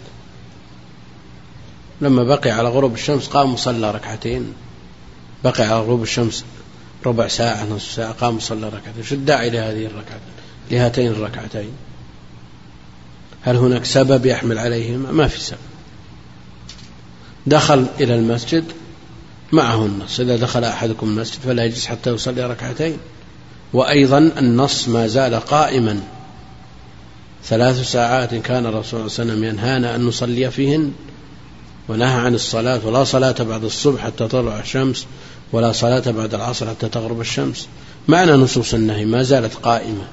لما بقي على غروب الشمس قام وصلى ركعتين، بقي على غروب الشمس ربع ساعة نصف ساعة قام وصلى ركعتين، شو الداعي لهذه الركعتين لهاتين الركعتين؟ هل هناك سبب يحمل عليهما؟ ما في سبب. دخل إلى المسجد معه النص، إذا دخل أحدكم المسجد فلا يجلس حتى يصلي ركعتين، وأيضا النص ما زال قائما، ثلاث ساعات كان الرسول صلى الله عليه وسلم ينهانا أن نصلي فيهن، ونهى عن الصلاة، ولا صلاة بعد الصبح حتى تطلع الشمس، ولا صلاة بعد العصر حتى تغرب الشمس. معنى نصوص النهي ما زالت قائمة.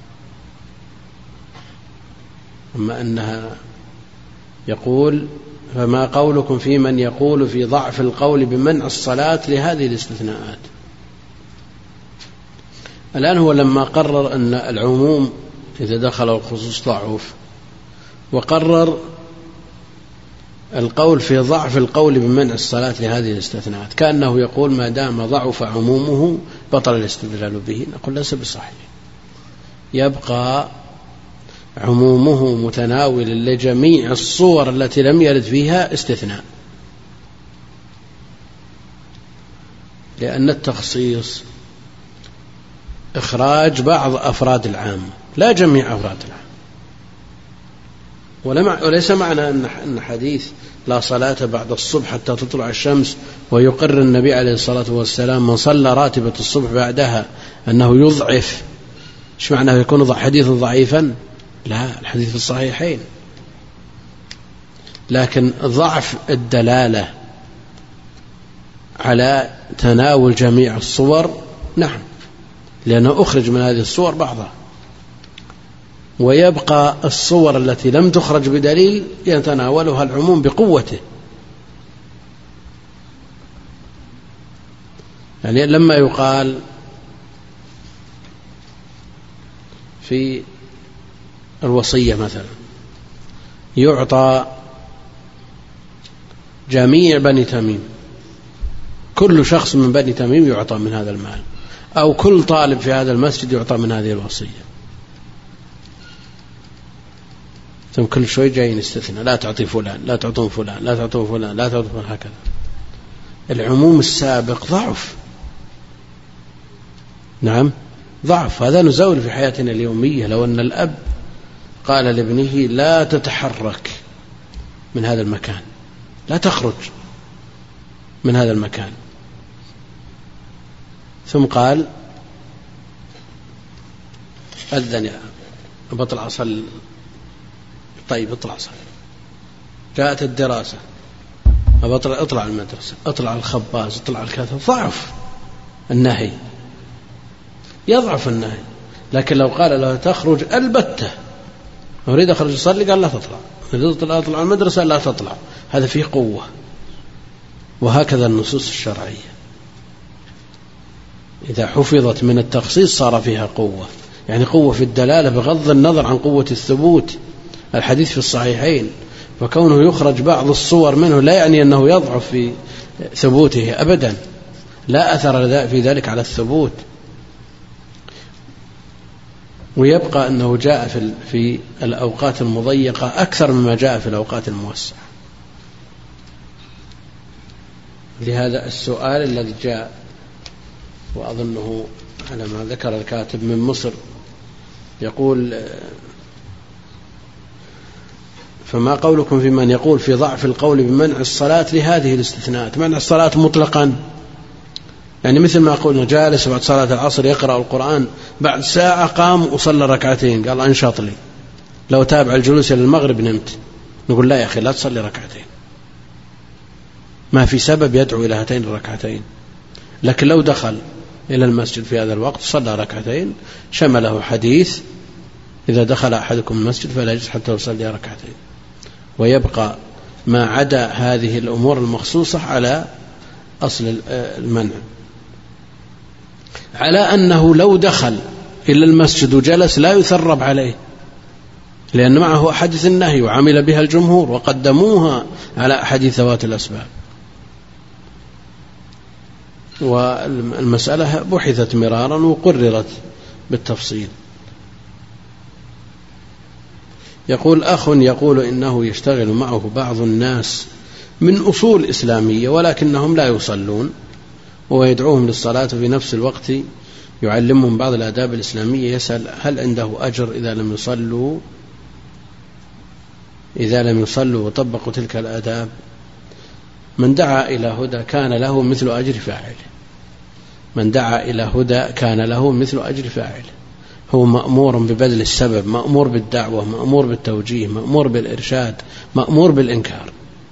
أما أنها يقول فما قولكم في من يقول في ضعف القول بمنع الصلاة لهذه الاستثناءات؟ الآن هو لما قرر أن العموم إذا دخل الخصوص ضعف، وقرر القول في ضعف القول بمنع الصلاة لهذه الاستثناءات، كأنه يقول ما دام ضعف عمومه بطل الاستدلال به. نقول ليس بصحيح، يبقى عمومه متناول لجميع الصور التي لم يرد فيها استثناء، لأن التخصيص إخراج بعض أفراد العام لا جميع أفراد العام. وليس معنى أن حديث لا صلاة بعد الصبح حتى تطلع الشمس ويقر النبي عليه الصلاة والسلام من صلى راتبة الصبح بعدها أنه يضعف، إيش معنى يكون حديثا ضعيفا؟ لا، الحديث في الصحيحين، لكن ضعف الدلالة على تناول جميع الصور نعم، لأنه أخرج من هذه الصور بعضها، ويبقى الصور التي لم تخرج بدليل يتناولها العموم بقوته. يعني لما يقال في الوصية مثلا يعطى جميع بني تميم، كل شخص من بني تميم يعطى من هذا المال، أو كل طالب في هذا المسجد يعطى من هذه الوصية، ثم كل شوي جايين استثناء، لا تعطي فلان، لا تعطون فلان، لا تعطون فلان، لا تعطون فلان، هكذا. العموم السابق ضعف، نعم ضعف. هذا نزول في حياتنا اليومية. لو أن الأب قال لابنه لا تتحرك من هذا المكان، لا تخرج من هذا المكان، ثم قال أذن يا بطل عصر، طيب اطلع صل، جاءت الدراسة أبطلع، اطلع المدرسة، اطلع الخباز، اطلع الكذا. ضعف النهي، يضعف النهي. لكن لو قال له تخرج البتة أريد أخرج أصلي قال لا تطلع، أريد أطلع المدرسة لا تطلع. هذا فيه قوة. وهكذا النصوص الشرعية إذا حفظت من التخصيص صار فيها قوة، يعني قوة في الدلالة بغض النظر عن قوة الثبوت. الحديث في الصحيحين، فكونه يخرج بعض الصور منه لا يعني أنه يضعف في ثبوته أبدا، لا أثر في ذلك على الثبوت. ويبقى أنه جاء في في الأوقات المضيقة أكثر مما جاء في الأوقات الموسعة. لهذا السؤال الذي جاء وأظنه على ما ذكر الكاتب من مصر يقول: فما قولكم في من يقول في ضعف القول بمنع الصلاة لهذه الاستثناءات؟ منع الصلاة مطلقا، يعني مثل ما قلنا جالس بعد صلاة العصر يقرأ القرآن، بعد ساعة قام وصلى ركعتين قال أنشط لي، لو تابع الجلوس إلى المغرب نمت، نقول لا يا أخي لا تصلي ركعتين، ما في سبب يدعو إلى هاتين الركعتين. لكن لو دخل إلى المسجد في هذا الوقت صلى ركعتين شمله حديث: إذا دخل أحدكم المسجد فلا يجلس حتى يصلي ركعتين. ويبقى ما عدا هذه الأمور المخصوصة على أصل المنع، على أنه لو دخل إلى المسجد وجلس لا يثرب عليه، لأن معه أحاديث النهي وعمل بها الجمهور وقدموها على أحاديث ذوات الأسباب. والمسألة بحثت مرارا وقررت بالتفصيل. يقول: أخ يقول إنه يشتغل معه بعض الناس من أصول إسلامية ولكنهم لا يصلون، ويدعوهم للصلاة في نفس الوقت يعلمهم بعض الآداب الإسلامية، يسأل هل عنده أجر إذا لم يصلوا إذا لم يصلوا وطبقوا تلك الآداب؟ من دعا إلى هدى كان له مثل أجر فاعله، من دعا إلى هدى كان له مثل أجر فاعله. هو مأمور ببذل السبب، مأمور بالدعوة، مأمور بالتوجيه، مأمور بالإرشاد، مأمور بالإنكار،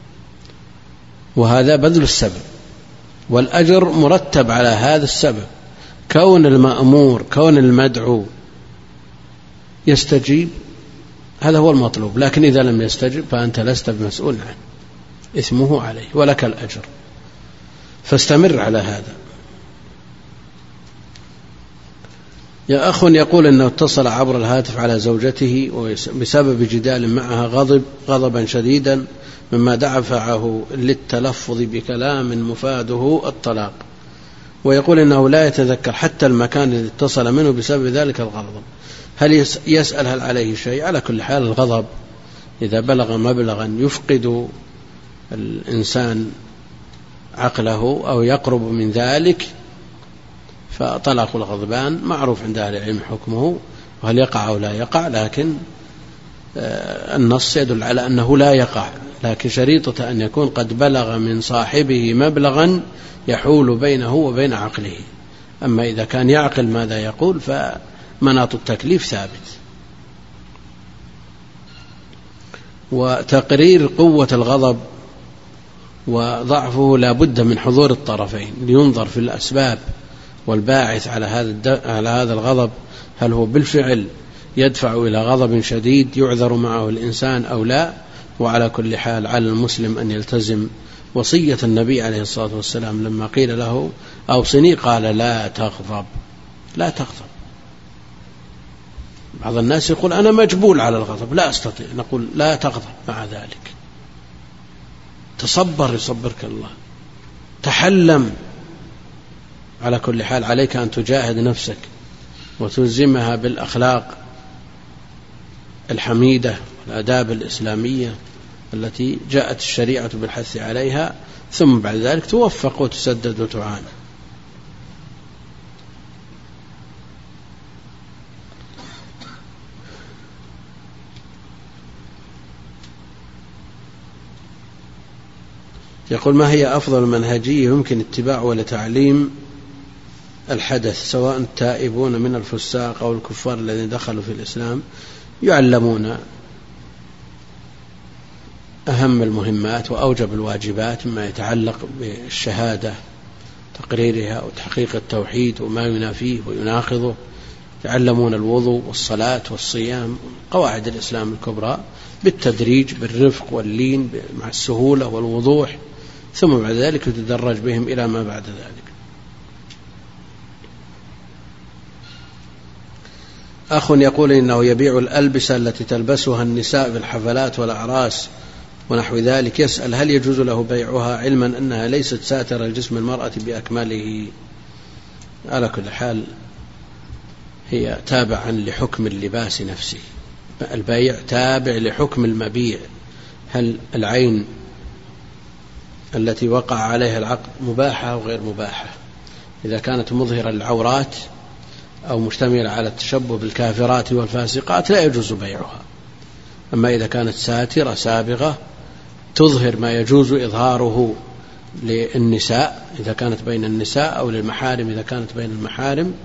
وهذا بذل السبب، والأجر مرتب على هذا السبب. كون المأمور كون المدعو يستجيب هذا هو المطلوب، لكن إذا لم يستجب فأنت لست بمسؤول عنه، إثمه عليه ولك الأجر، فاستمر على هذا. يا أخ يقول أنه اتصل عبر الهاتف على زوجته وبسبب جدال معها غضب غضبا شديدا مما دفعه للتلفظ بكلام مفاده الطلاق، ويقول إنه لا يتذكر حتى المكان الذي اتصل منه بسبب ذلك الغضب. هل يسأل هل عليه شيء؟ على كل حال الغضب إذا بلغ مبلغا يفقد الإنسان عقله أو يقرب من ذلك فطلاق الغضبان معروف عند أهل العلم حكمه، وهل يقع أو لا يقع، لكن النص يدل على أنه لا يقع، لكن شريطة أن يكون قد بلغ من صاحبه مبلغا يحول بينه وبين عقله. أما إذا كان يعقل ماذا يقول فمناط التكليف ثابت. وتقرير قوة الغضب وضعفه لا بد من حضور الطرفين، لينظر في الأسباب والباعث على هذا على هذا الغضب، هل هو بالفعل يدفع إلى غضب شديد يعذر معه الإنسان أو لا. وعلى كل حال على المسلم أن يلتزم وصية النبي عليه الصلاة والسلام لما قيل له أوصني قال لا تغضب لا تغضب. بعض الناس يقول أنا مجبول على الغضب لا أستطيع، نقول لا تغضب، مع ذلك تصبر يصبرك الله، تحلم. على كل حال عليك أن تجاهد نفسك وتلزمها بالأخلاق الحميدة والآداب الإسلامية التي جاءت الشريعة بالحث عليها، ثم بعد ذلك توفق وتسدد وتعانى. يقول ما هي أفضل منهجية يمكن اتباعها لتعليم الحدث، سواء التائبون من الفساق أو الكفار الذين دخلوا في الإسلام يعلمون أهم المهمات وأوجب الواجبات مما يتعلق بالشهادة، تقريرها وتحقيق التوحيد وما ينافيه ويناقضه، يعلمون الوضوء والصلاة والصيام، قواعد الإسلام الكبرى بالتدريج بالرفق واللين مع السهولة والوضوح، ثم بعد ذلك يتدرج بهم إلى ما بعد ذلك. أخ يقول إنه يبيع الألبسة التي تلبسها النساء في الحفلات والأعراس ونحو ذلك، يسأل هل يجوز له بيعها علما أنها ليست ساترة لجسم المرأة بأكمله؟ على كل حال هي تابعا لحكم اللباس نفسه، البيع تابع لحكم المبيع. هل العين التي وقع عليها العقد مباحة أو غير مباحة؟ إذا كانت مظهرة للعورات أو مشتملة على التشبه بالكافرات والفاسقات لا يجوز بيعها. أما إذا كانت ساترة سابغة تظهر ما يجوز إظهاره للنساء إذا كانت بين النساء أو للمحارم إذا كانت بين المحارم،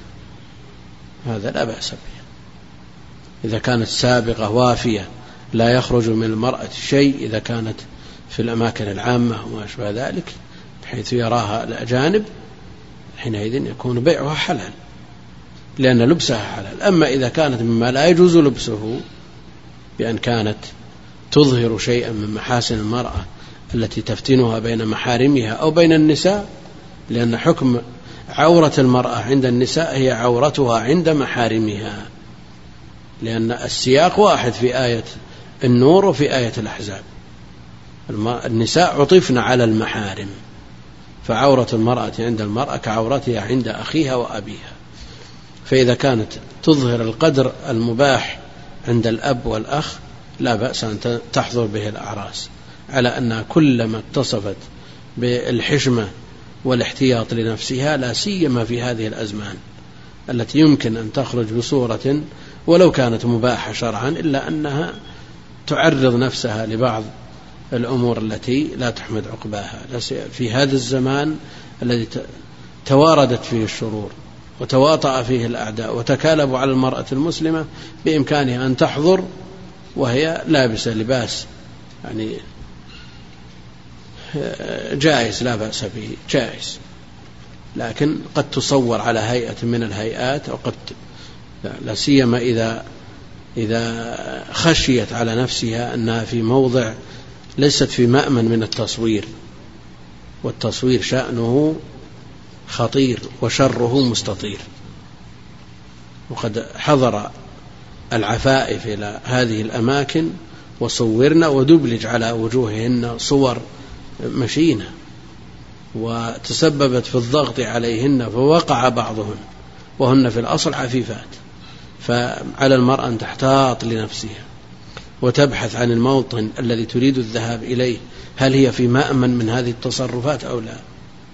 هذا لا بأس به. إذا كانت سابغة وافية لا يخرج من المرأة شيء، إذا كانت في الأماكن العامة وما أشبه ذلك بحيث يراها الأجانب، حينئذ يكون بيعها حلال لأن لبسها حلال. أما إذا كانت مما لا يجوز لبسه بأن كانت تظهر شيئا من محاسن المرأة التي تفتنها بين محارمها أو بين النساء، لأن حكم عورة المرأة عند النساء هي عورتها عند محارمها، لأن السياق واحد في آية النور وفي آية الأحزاب. النساء عطفن على المحارم، فعورة المرأة عند المرأة كعورتها عند أخيها وأبيها. فإذا كانت تظهر القدر المباح عند الأب والأخ لا بأس أن تحضر به الأعراس، على أنها كلما اتصفت بالحشمة والاحتياط لنفسها، لا سيما في هذه الأزمان التي يمكن أن تخرج بصورة ولو كانت مباحة شرعا، إلا أنها تعرض نفسها لبعض الأمور التي لا تحمد عقباها في هذا الزمان الذي تواردت فيه الشرور وتواطأ فيه الأعداء وتكالبوا على المرأة المسلمة بإمكانها أن تحضر وهي لابسة لباس يعني جائز، لا بأس به جائز، لكن قد تصور على هيئة من الهيئات، أو قد لا سيما إذا إذا خشيت على نفسها أنها في موضع ليست في مأمن من التصوير، والتصوير شأنه خطير وشره مستطير. وقد حضر العفائف إلى هذه الأماكن وصورنا ودبلج على وجوههن صور مشينة وتسببت في الضغط عليهن فوقع بعضهن وهن في الأصل عفيفات. فعلى المرأة أن تحتاط لنفسها وتبحث عن الموطن الذي تريد الذهاب إليه، هل هي في مأمن من هذه التصرفات أو لا.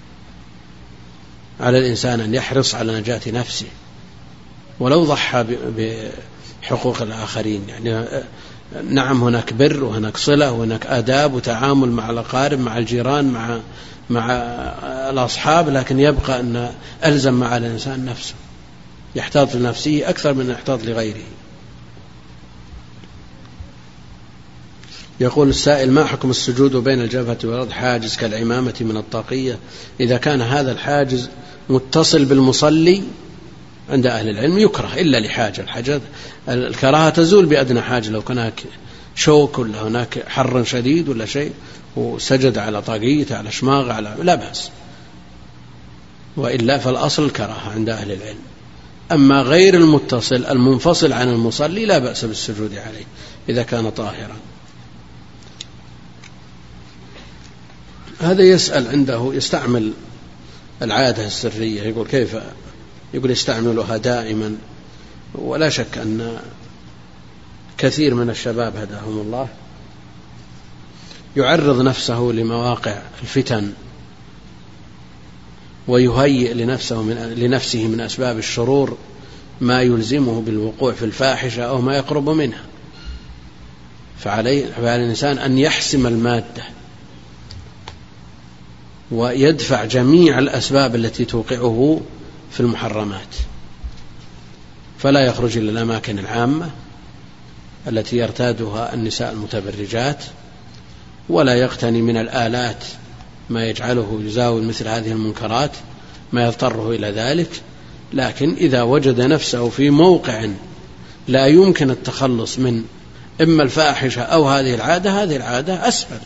على الإنسان أن يحرص على نجاة نفسه ولو ضحى بحقوق الآخرين. يعني نعم هناك بر وهناك صلة وهناك آداب وتعامل مع الأقارب مع الجيران مع مع الأصحاب، لكن يبقى أن ألزم مع الإنسان نفسه يحتاط لنفسه أكثر من يحتاط لغيره. يقول السائل: ما حكم السجود بين الجبهة والأرض حاجز كالعمامة من الطاقية إذا كان هذا الحاجز متصل بالمصلي؟ عند أهل العلم يكره إلا لحاجة. الحاجة الكراهة تزول بأدنى حاجة، لو كان هناك شوك ولا هناك حر شديد ولا شيء وسجد على طاقية على شماغ على لا بأس، وإلا فالأصل الكراهة عند أهل العلم. أما غير المتصل المنفصل عن المصلي لا بأس بالسجود عليه إذا كان طاهرا. هذا يسأل عنده يستعمل العادة السرية، يقول كيف؟ يقول يستعملها دائما، ولا شك أن كثير من الشباب هداهم الله يعرض نفسه لمواقع الفتن ويهيئ لنفسه من, لنفسه من أسباب الشرور ما يلزمه بالوقوع في الفاحشة أو ما يقرب منها. فعليه فعلى الإنسان أن يحسم المادة ويدفع جميع الأسباب التي توقعه في المحرمات، فلا يخرج إلى الأماكن العامة التي يرتادها النساء المتبرجات، ولا يقتني من الآلات ما يجعله يزاول مثل هذه المنكرات ما يضطره إلى ذلك، لكن إذا وجد نفسه في موقع لا يمكن التخلص من إما الفاحشة أو هذه العادة، هذه العادة أسهل.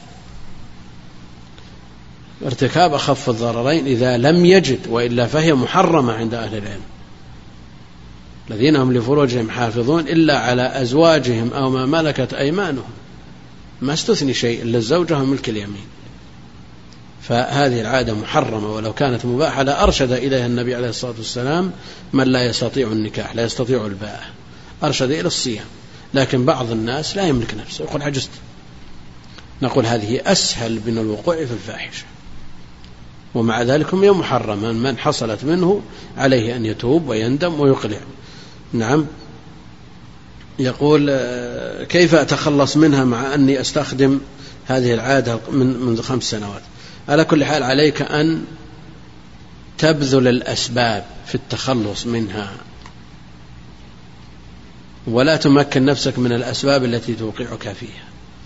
ارتكاب أخف الضررين إذا لم يجد، وإلا فهي محرمة عند أهل العلم. الذين هم لفروجهم حافظون إلا على أزواجهم أو ما ملكت أيمانهم، ما استثني شيء إلا الزوجة وملك اليمين. فهذه العادة محرمة، ولو كانت مباحة لأرشد إليها النبي عليه الصلاة والسلام من لا يستطيع النكاح، لا يستطيع الباءة، أرشد إلى الصيام. لكن بعض الناس لا يملك نفسه، يقول عجزت، نقول هذه أسهل من الوقوع في الفاحشة، ومع ذلك هي محرمة. من حصلت منه عليه أن يتوب ويندم ويقلع. نعم. يقول كيف أتخلص منها مع أني أستخدم هذه العادة من منذ خمس سنوات؟ على كل حال عليك أن تبذل الأسباب في التخلص منها، ولا تمكن نفسك من الأسباب التي توقعك فيها.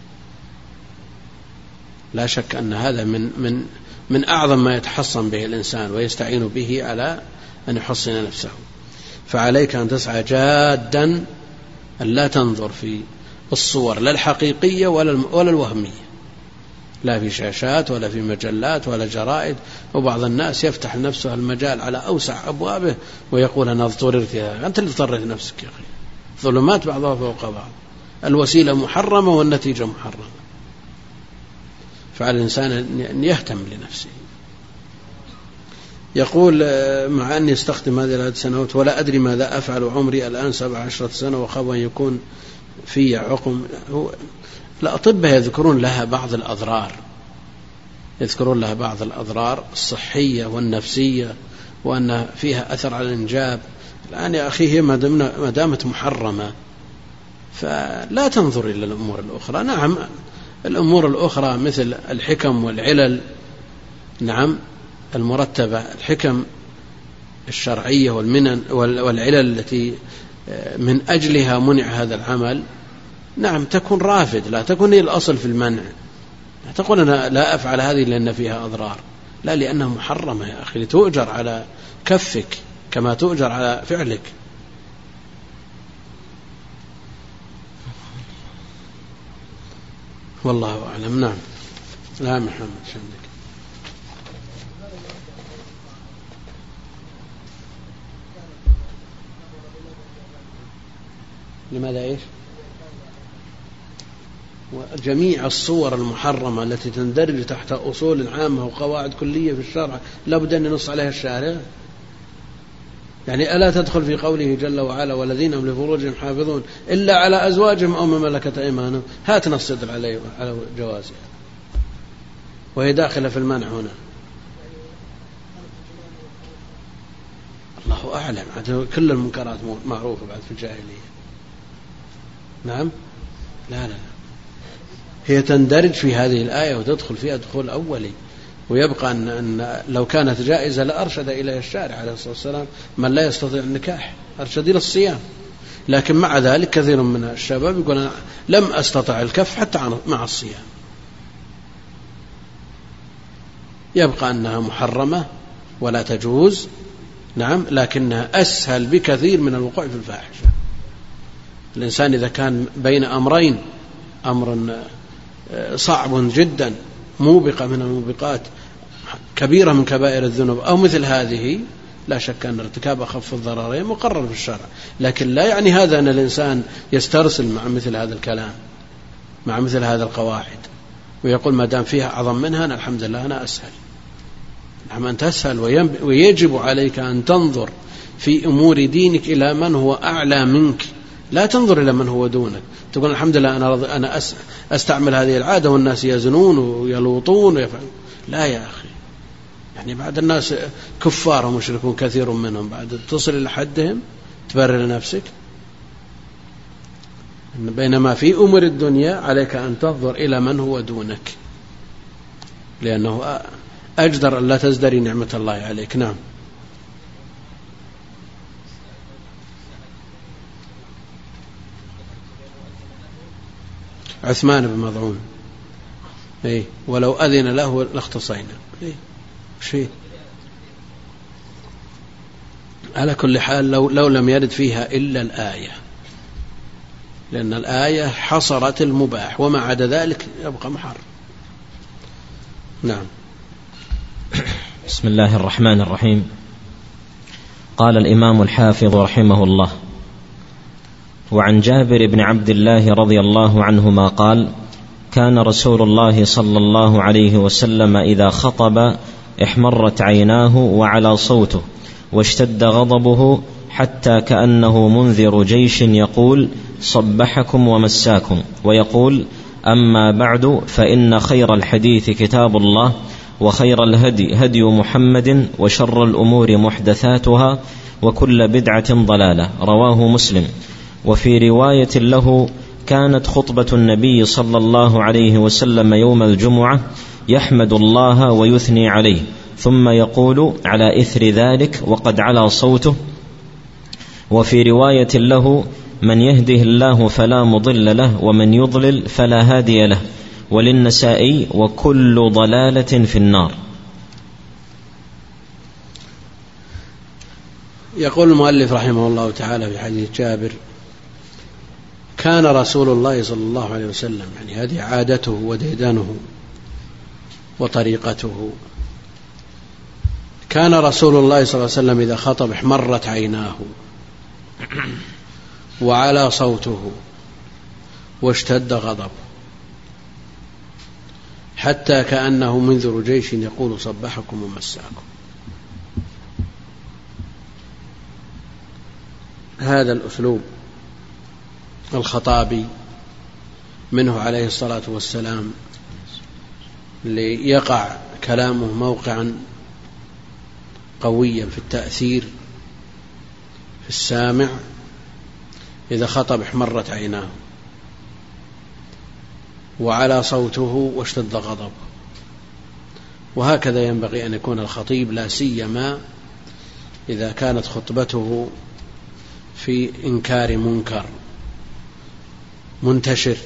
لا شك أن هذا من من من أعظم ما يتحصن به الإنسان ويستعين به على أن يحصن نفسه. فعليك أن تسعى جادا أن لا تنظر في الصور لا الحقيقية ولا الوهمية، لا في شاشات ولا في مجلات ولا جرائد. وبعض الناس يفتح نفسه المجال على أوسع أبوابه ويقول أنا اضطررت. أنت اللي اضطررت نفسك يا أخي، ظلمات بعضها فوق بعض، الوسيلة محرمة والنتيجة محرمة. فعلى الإنسان أن يهتم لنفسه. يقول مع أني استخدم هذه العدد سنوات ولا أدري ماذا أفعل، عمري الآن سبع عشرة سنة وخاف أن يكون في عقم. الأطباء يذكرون لها بعض الأضرار، يذكرون لها بعض الأضرار الصحية والنفسية، وأن فيها أثر على الإنجاب. الآن يا أخي هي ما دامت محرمة فلا تنظر إلى الأمور الأخرى. نعم الأمور الأخرى مثل الحكم والعلل، نعم المرتبة، الحكم الشرعية والمنن والعلل التي من أجلها منع هذا العمل، نعم تكون رافد، لا تكون هي الأصل في المنع. لا تقول أنا لا أفعل هذه لأن فيها أضرار، لا، لأنها محرمة يا أخي، لتؤجر على كفك كما تؤجر على فعلك. والله أعلم. نعم. لا محمد شندك. لماذا إيش؟ وجميع الصور المحرمة التي تندرج تحت أصول عامة وقواعد كلية في الشرع لابد أن ينص عليها الشارع. يعني ألا تدخل في قوله جل وعلا والذين هم لفروجهم حافظون إلا على أزواجهم أو ما ملكت أيمانهم، هات نص يدل عليه على جوازها، وهي داخلة في المنع هنا. الله أعلم، كل المنكرات معروفة بعد في الجاهلية. نعم. لا لا لا، هي تندرج في هذه الآية وتدخل فيها دخول أولي، ويبقى أن, أن لو كانت جائزة لأرشد إلى الشارع عليه الصلاة والسلام من لا يستطيع النكاح، أرشد إلى الصيام. لكن مع ذلك كثير من الشباب يقول أنا لم أستطع الكف حتى مع الصيام. يبقى أنها محرمة ولا تجوز، نعم، لكنها أسهل بكثير من الوقوع في الفاحشة. الإنسان إذا كان بين أمرين، أمر صعب جدا موبقة من الموبقات، كبيرة من كبائر الذنوب، أو مثل هذه، لا شك أن ارتكاب أخف الضررين مقرر في الشرع. لكن لا يعني هذا أن الإنسان يسترسل مع مثل هذا الكلام، مع مثل هذا القواعد، ويقول ما دام فيها أعظم منها أنا الحمد لله أنا أسهل. نعم أنت أسهل، ويجب عليك أن تنظر في أمور دينك إلى من هو أعلى منك، لا تنظر إلى من هو دونك. تقول الحمد لله أنا أنا أستعمل هذه العادة والناس يزنون ويلوطون ويفعلون. لا يا أخي، يعني بعد الناس كفار ومشركون كثير منهم، بعد تصل إلى حدهم تبرر نفسك. بينما في أمور الدنيا عليك أن تنظر إلى من هو دونك، لأنه أجدر أن لا تزدري نعمة الله عليك. نعم. عثمان بن مظعون، إيه، ولو أذن له لاختصينا. إيه شيء على كل حال لو, لو لم يرد فيها إلا الآية، لأن الآية حصرت المباح وما عدا ذلك يبقى محرم. نعم. بسم الله الرحمن الرحيم. قال الإمام الحافظ رحمه الله: وعن جابر بن عبد الله رضي الله عنهما قال: كان رسول الله صلى الله عليه وسلم إذا خطب احمرت عيناه وعلى صوته واشتد غضبه حتى كأنه منذر جيش يقول: صبحكم ومساكم. ويقول: أما بعد، فإن خير الحديث كتاب الله، وخير الهدي هدي محمد، وشر الأمور محدثاتها، وكل بدعة ضلالة. رواه مسلم. وفي رواية له: كانت خطبة النبي صلى الله عليه وسلم يوم الجمعة يحمد الله ويثني عليه، ثم يقول على إثر ذلك وقد علا صوته. وفي رواية له: من يهده الله فلا مضل له، ومن يضلل فلا هادي له. وللنسائي: وكل ضلالة في النار. يقول المؤلف رحمه الله تعالى في حديث جابر: كان رسول الله صلى الله عليه وسلم، يعني هذه عادته وديدنه وطريقته، كان رسول الله صلى الله عليه وسلم إذا خطب احمرت عيناه وعلى صوته واشتد غضبه حتى كأنه منذر جيش يقول: صبحكم ومساكم. هذا الأسلوب الخطابي منه عليه الصلاة والسلام ليقع كلامه موقعا قويا في التأثير في السامع. إذا خطب احمرت عيناه وعلى صوته واشتد غضبه. وهكذا ينبغي أن يكون الخطيب، لا سيما إذا كانت خطبته في إنكار منكر منتشر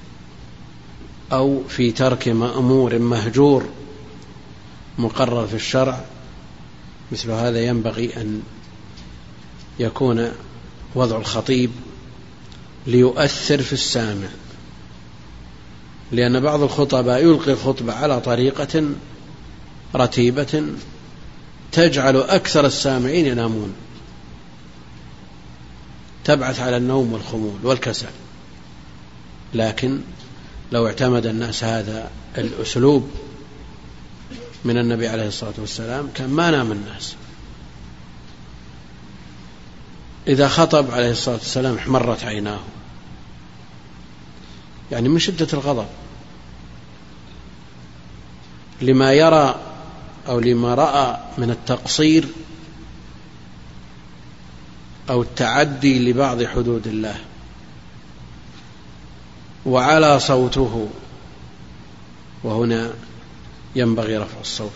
أو في ترك مأمور مهجور مقرر في الشرع. مثل هذا ينبغي أن يكون وضع الخطيب ليؤثر في السامع، لأن بعض الخطباء يلقي الخطبة على طريقة رتيبة تجعل أكثر السامعين ينامون، تبعث على النوم والخمول والكسل. لكن لو اعتمد الناس هذا الأسلوب من النبي عليه الصلاة والسلام كان ما نام الناس. إذا خطب عليه الصلاة والسلام احمرت عيناه، يعني من شدة الغضب لما يرى أو لما رأى من التقصير أو التعدي لبعض حدود الله. وعلى صوته، وهنا ينبغي رفع الصوت،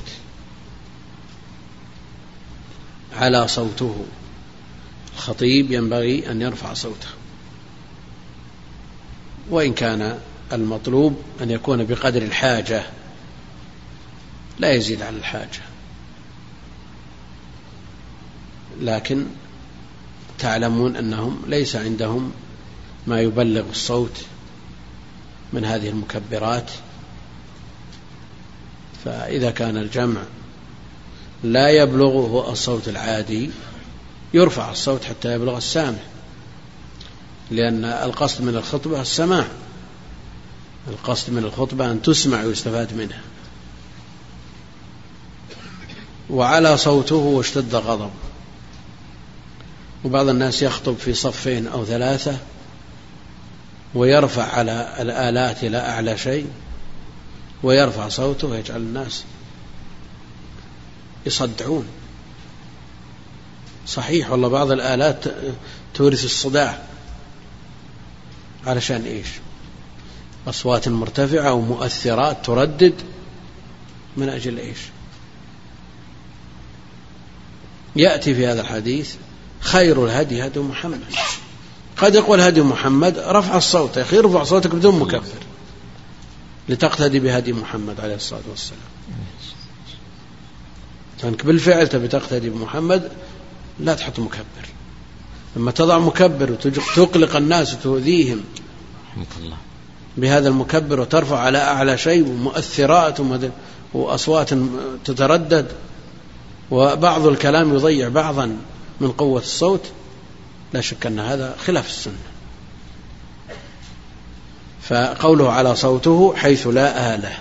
على صوته، الخطيب ينبغي أن يرفع صوته، وإن كان المطلوب أن يكون بقدر الحاجة لا يزيد على الحاجة، لكن تعلمون أنهم ليس عندهم ما يبلغ الصوت من هذه المكبرات، فإذا كان الجمع لا يبلغه الصوت العادي يرفع الصوت حتى يبلغ السامع، لأن القصد من الخطبة السماع، القصد من الخطبة أن تسمع ويستفاد منها. وعلى صوته واشتد غضب. وبعض الناس يخطب في صفين أو ثلاثة ويرفع على الآلات إلى أعلى شيء ويرفع صوته ويجعل الناس يصدعون. صحيح والله بعض الآلات تورث الصداع، علشان إيش؟ أصوات مرتفعة ومؤثرات تردد، من أجل إيش؟ يأتي في هذا الحديث: خير الهدي هدي محمد. قد يقول هدي محمد رفع الصوت، يا أخي ارفع صوتك بدون مكبر لتقتدي بهدي محمد عليه الصلاة والسلام. أنك بالفعل تبي تقتدي بمحمد لا تحط مكبر. لما تضع مكبر وتقلق الناس وتؤذيهم بهذا المكبر وترفع على أعلى شيء ومؤثرات وأصوات تتردد وبعض الكلام يضيع بعضا من قوة الصوت، لا شك أن هذا خلاف السنة. فقوله على صوته حيث لا آلة،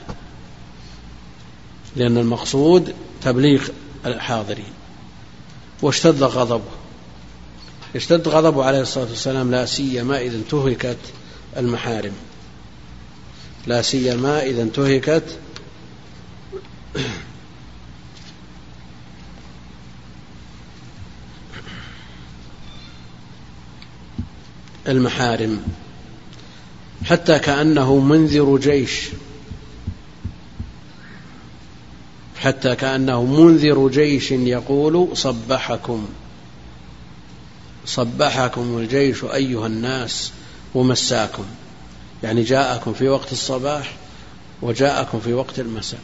لأن المقصود تبليغ الحاضرين. واشتد غضبه، اشتد غضبه عليه الصلاة والسلام لا سيما إذا انتهكت المحارم، لا سيما إذا انتهكت المحارم، حتى كأنه منذر جيش، حتى كأنه منذر جيش يقول صبحكم صبحكم الجيش أيها الناس ومساكم، يعني جاءكم في وقت الصباح وجاءكم في وقت المساء.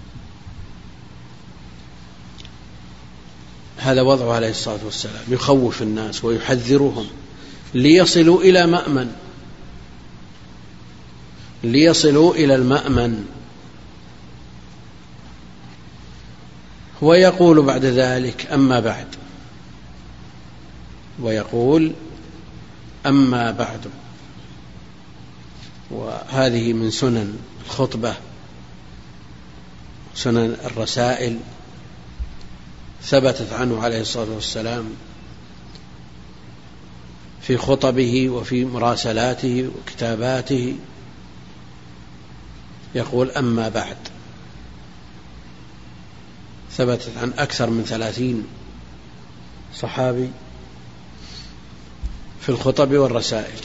هذا وضعه عليه الصلاة والسلام، يخوف الناس ويحذرهم ليصلوا إلى مأمن، ليصلوا إلى المأمن. ويقول بعد ذلك أما بعد، ويقول أما بعد. وهذه من سنن الخطبة، سنن الرسائل، ثبتت عنه عليه الصلاة والسلام في خطبه وفي مراسلاته وكتاباته، يقول أما بعد. ثبتت عن أكثر من ثلاثين صحابي في الخطب والرسائل،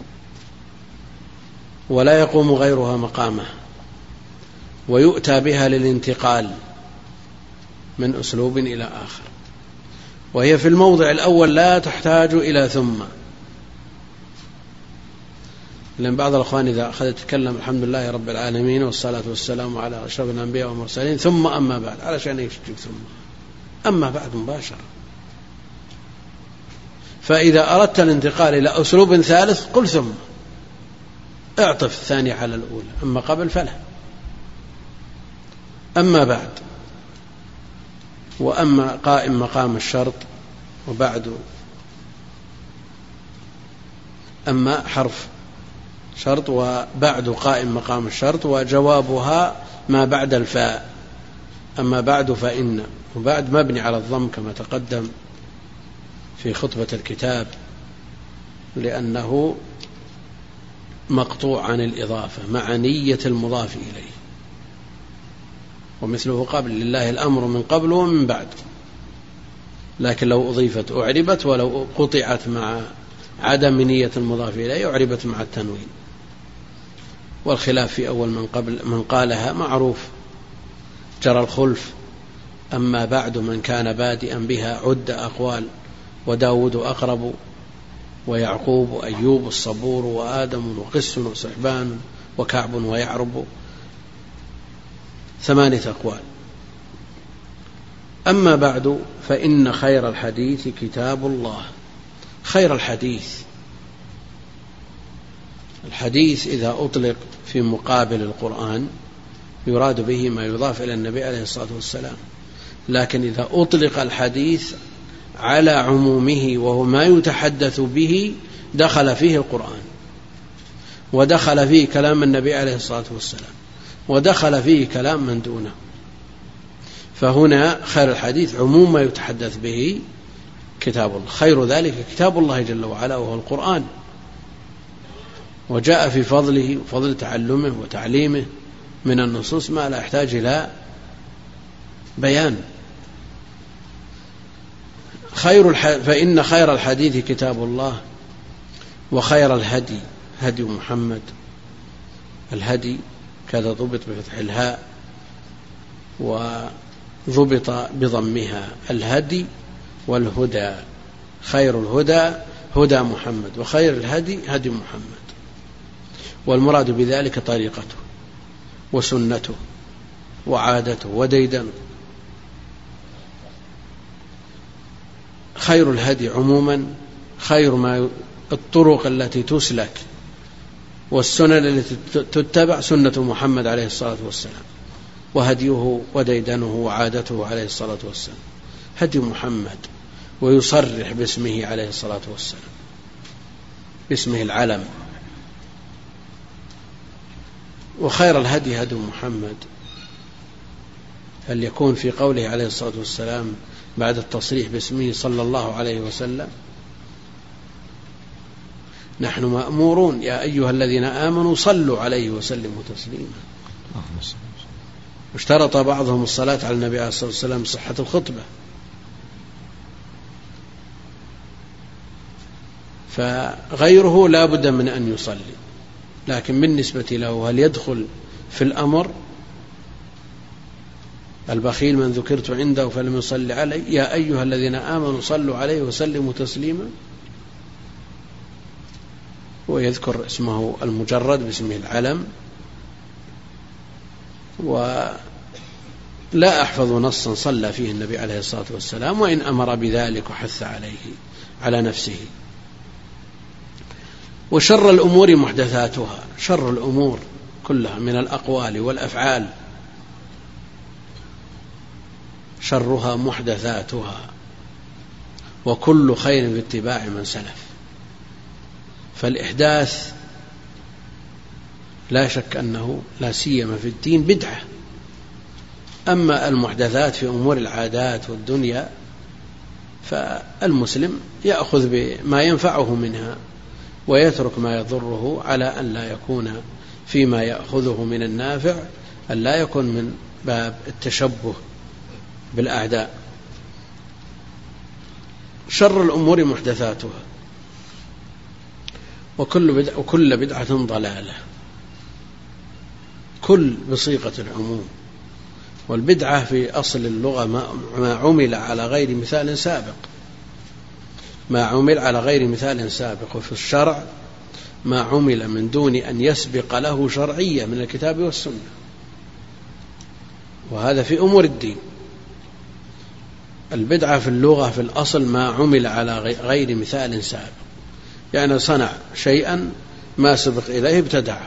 ولا يقوم غيرها مقامه، ويؤتى بها للانتقال من أسلوب إلى آخر. وهي في الموضع الأول لا تحتاج إلى ثم، لأن بعض الأخوان إذا أخذ يتكلم الحمد لله رب العالمين والصلاة والسلام على أشرف الأنبياء والمرسلين ثم أما بعد، علشان يشترك ثم أما بعد مباشرة. فإذا أردت الانتقال إلى أسلوب ثالث قل ثم، اعطف الثانية على الأولى، أما قبل فلا. أما بعد، وأما قائم مقام الشرط، وبعد أما حرف شرط، وبعد قائم مقام الشرط، وجوابها ما بعد الفاء. أما بعد فإن، وبعد مبني على الضم كما تقدم في خطبة الكتاب، لأنه مقطوع عن الإضافة مع نية المضاف إليه. ومثله قبل لله الأمر من قبل ومن بعد، لكن لو أضيفت أعربت، ولو قطعت مع عدم نية المضاف إليه أعربت مع التنوين. والخلاف في أول من قبل من قالها معروف، جرى الخلف. أما بعد من كان بادئا بها عد أقوال، وداود أقرب، ويعقوب وأيوب الصبور، وآدم وقس وصحبان وكعب ويعرب، ثمانية أقوال. أما بعد فإن خير الحديث كتاب الله. خير الحديث، الحديث إذا أطلق في مقابل القرآن يراد به ما يضاف إلى النبي عليه الصلاة والسلام، لكن إذا أطلق الحديث على عمومه وهو ما يتحدث به دخل فيه القرآن، ودخل فيه كلام النبي عليه الصلاة والسلام، ودخل فيه كلام من دونه. فهنا خير الحديث عموم ما يتحدث به كتاب الله، خير ذلك كتاب الله جل وعلا وهو القرآن، وجاء في فضله وفضل تعلمه وتعليمه من النصوص ما لا يحتاج إلى بيان. خير الح... فإن خير الحديث كتاب الله، وخير الهدي هدي محمد. الهدي كذا ضبط بفتح الهاء وضبط بضمها، الهدي والهدى. خير الهدى هدى محمد، وخير الهدي هدي محمد، والمراد بذلك طريقته وسنته وعادته وديدنه. خير الهدي عموما خير ما الطرق التي تسلك والسنن التي تتبع سنة محمد عليه الصلاة والسلام، وهديه وديدنه وعادته عليه الصلاة والسلام هدي محمد، ويصرح باسمه عليه الصلاة والسلام، باسمه العلم. وخير الهدي هدي محمد، هل يكون في قوله عليه الصلاة والسلام بعد التصريح باسمه صلى الله عليه وسلم: نحن مأمورون يا أيها الذين آمنوا صلوا عليه وسلموا تسليما. اشترط بعضهم الصلاة على النبي عليه الصلاة والسلام صحة الخطبة، فغيره لا بد من أن يصلي، لكن بالنسبة له هل يدخل في الأمر؟ البخيل من ذكرت عنده فلم يصلي علي يا أيها الذين آمنوا صلوا عليه وسلموا تسليما، ويذكر اسمه المجرد باسمه العلم. ولا أحفظ نصا صلى فيه النبي عليه الصلاة والسلام، وإن أمر بذلك وحث عليه على نفسه. وشر الأمور محدثاتها، شر الأمور كلها من الأقوال والأفعال شرها محدثاتها، وكل خير في اتباع من سلف. فالإحداث لا شك أنه لا سيما في الدين بدعة، أما المحدثات في أمور العادات والدنيا فالمسلم يأخذ بما ينفعه منها ويترك ما يضره، على أن لا يكون فيما يأخذه من النافع أن لا يكون من باب التشبه بالأعداء. شر الأمور محدثاتها، وكل بدعة, وكل بدعة ضلالة، كل بصيغة العموم. والبدعة في أصل اللغة ما عمل على غير مثال سابق، ما عمل على غير مثال سابق. وفي الشرع ما عمل من دون أن يسبق له شرعية من الكتاب والسنة، وهذا في أمور الدين. البدعة في اللغة في الأصل ما عمل على غير مثال سابق، يعني صنع شيئا ما سبق إليه ابتدعه.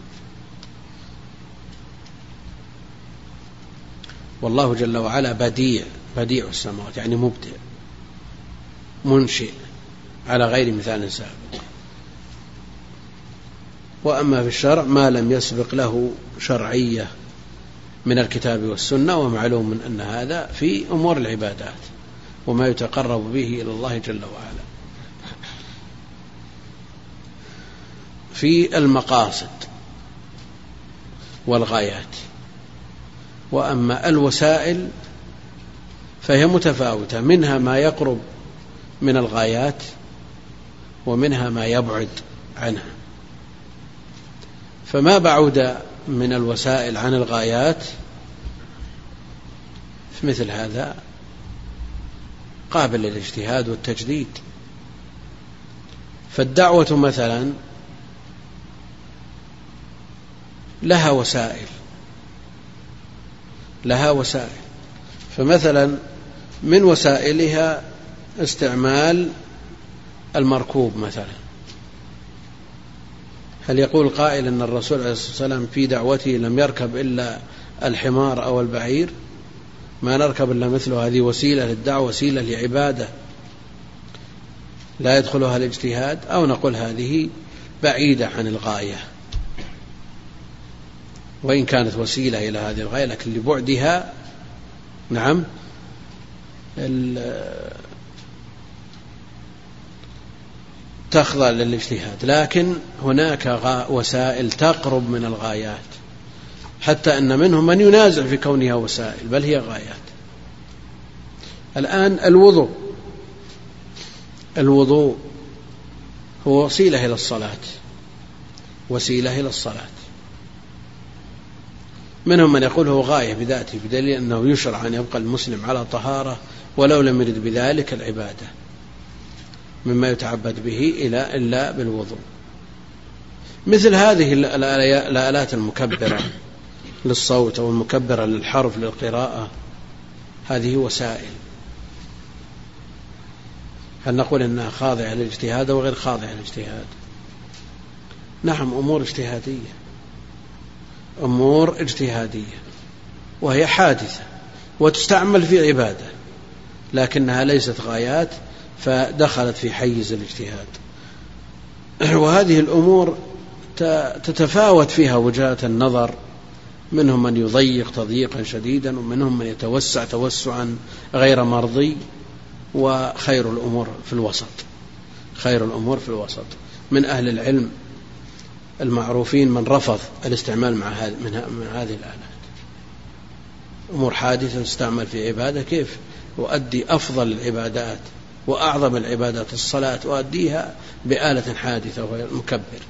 والله جل وعلا بديع، بديع السماوات يعني مبدع منشئ على غير مثال سابق. وأما في الشرع ما لم يسبق له شرعية من الكتاب والسنة، ومعلوم أن هذا في أمور العبادات وما يتقرب به إلى الله جل وعلا. في المقاصد والغايات. وأما الوسائل فهي متفاوتة، منها ما يقرب من الغايات ومنها ما يبعد عنها. فما بعد من الوسائل عن الغايات في مثل هذا قابل للاجتهاد والتجديد. فالدعوة مثلا لها وسائل، لها وسائل فمثلا من وسائلها استعمال المركوب مثلا. هل يقول قائل أن الرسول عليه الصلاة والسلام في دعوته لم يركب إلا الحمار أو البعير؟ ما نركب إلا مثله، هذه وسيلة للدعوة، وسيلة لعبادة لا يدخلها الاجتهاد؟ أو نقول هذه بعيدة عن الغاية، وإن كانت وسيلة إلى هذه الغاية لكن لبعدها نعم تخضع للاجتهاد. لكن هناك وسائل تقرب من الغايات، حتى أن منهم من ينازع في كونها وسائل بل هي غايات. الآن الوضوء، الوضوء هو وسيلة إلى الصلاة، وسيلة إلى الصلاة. منهم من يقول هو غاية بذاته، بدليل أنه يشرع أن يبقى المسلم على طهارة ولو لم يرد بذلك العبادة مما يتعبد به إلا إلا بالوضوء. مثل هذه الآلات المكبرة للصوت أو المكبرة للحرف للقراءة، هذه وسائل. هل نقول إنها خاضعة للاجتهاد أو غير خاضعة للاجتهاد؟ نعم، أمور اجتهادية، أمور اجتهادية، وهي حادثة وتستعمل في عبادة، لكنها ليست غايات فدخلت في حيز الاجتهاد. وهذه الأمور تتفاوت فيها وجهات النظر، منهم من يضيق تضييقا شديدا، ومنهم من يتوسع توسعا غير مرضي، وخير الأمور في الوسط. خير الأمور في الوسط. من أهل العلم المعروفين من رفض الاستعمال مع هذه من هذه الآلات. أمور حادثة تستعمل في عبادة، كيف وأدي أفضل العبادات وأعظم العبادات الصلاة وأديها بآلة حادثة وهي المكبر؟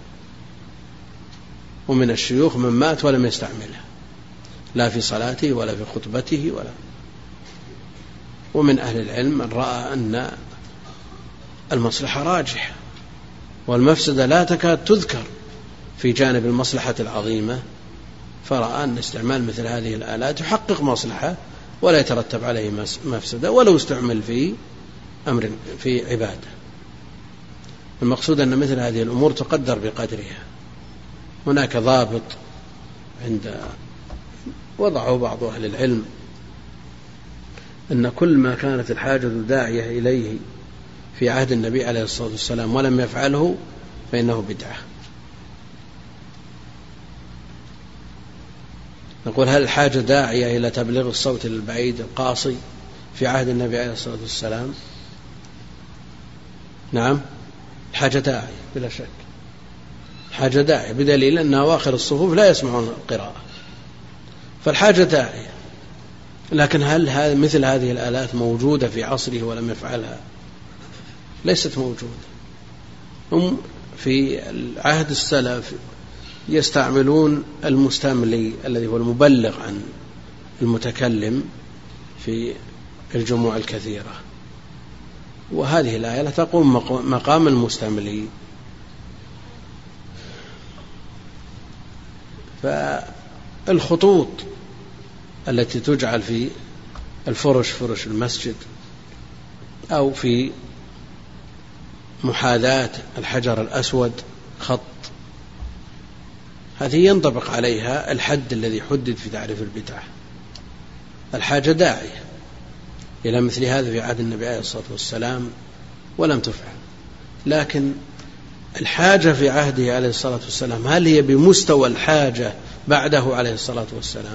ومن الشيوخ من مات ولم يستعملها لا في صلاته ولا في خطبته ولا. ومن أهل العلم من رأى أن المصلحة راجحة والمفسدة لا تكاد تذكر في جانب المصلحة العظيمة، فرأى أن استعمال مثل هذه الآلات يحقق مصلحة ولا يترتب عليه مفسدة ولو استعمل في أمر في عبادة. المقصود أن مثل هذه الأمور تقدر بقدرها. هناك ضابط عند وضعه بعض أهل العلم أن كل ما كانت الحاجة داعية إليه في عهد النبي عليه الصلاة والسلام ولم يفعله فإنه بدعة. نقول هل الحاجة داعية إلى تبليغ الصوت للبعيد القاصي في عهد النبي عليه الصلاة والسلام؟ نعم، الحاجة داعية بلا شك، حاجة داعية، بدليل أن أواخر الصفوف لا يسمعون القراءة، فالحاجة داعية. لكن هل هذا مثل هذه الآلات موجودة في عصره ولم يفعلها؟ ليست موجودة. هم في العهد السلف يستعملون المستملي الذي هو المبلغ عن المتكلم في الجموع الكثيرة، وهذه الآية لا تقوم مقام المستملي. فالخطوط التي تجعل في الفرش فرش المسجد أو في محاذاة الحجر الأسود خط، هذه ينطبق عليها الحد الذي حدد في تعريف البدعة. الحاجة داعية إلى مثل هذا في عهد النبي عليه الصلاة والسلام ولم تفعل، لكن الحاجة في عهده عليه الصلاة والسلام هل هي بمستوى الحاجة بعده عليه الصلاة والسلام؟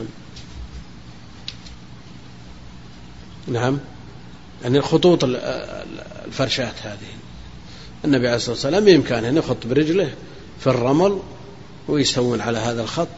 نعم، يعني الخطوط الفرشات هذه النبي عليه الصلاة والسلام بإمكانه أن يخط برجله في الرمل ويستوون على هذا الخط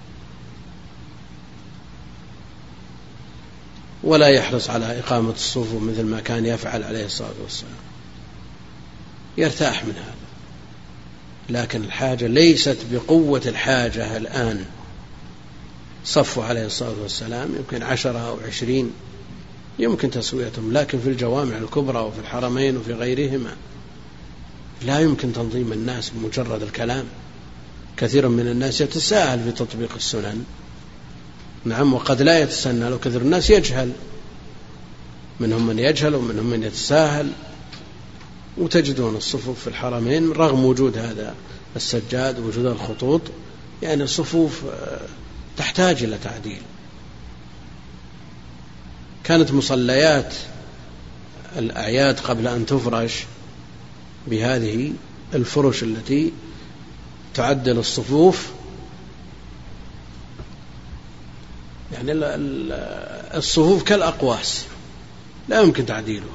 ولا يحرص على إقامة الصفوف مثل ما كان يفعل عليه الصلاة والسلام، يرتاح من هذا. لكن الحاجة ليست بقوة الحاجة الآن. صفوا عليه الصلاة والسلام يمكن عشرة أو عشرين يمكن تسويتهم، لكن في الجوامع الكبرى وفي الحرمين وفي غيرهما لا يمكن تنظيم الناس بمجرد الكلام. كثير من الناس يتساهل في تطبيق السنن، نعم، وقد لا يتسنى، وكثير الناس يجهل، منهم من يجهل ومنهم من يتساهل. وتجدون الصفوف في الحرمين رغم وجود هذا السجاد ووجود الخطوط يعني الصفوف تحتاج إلى تعديل. كانت مصليات الأعياد قبل أن تفرش بهذه الفرش التي تعدل الصفوف، يعني الصفوف كالأقواس لا يمكن تعديلها.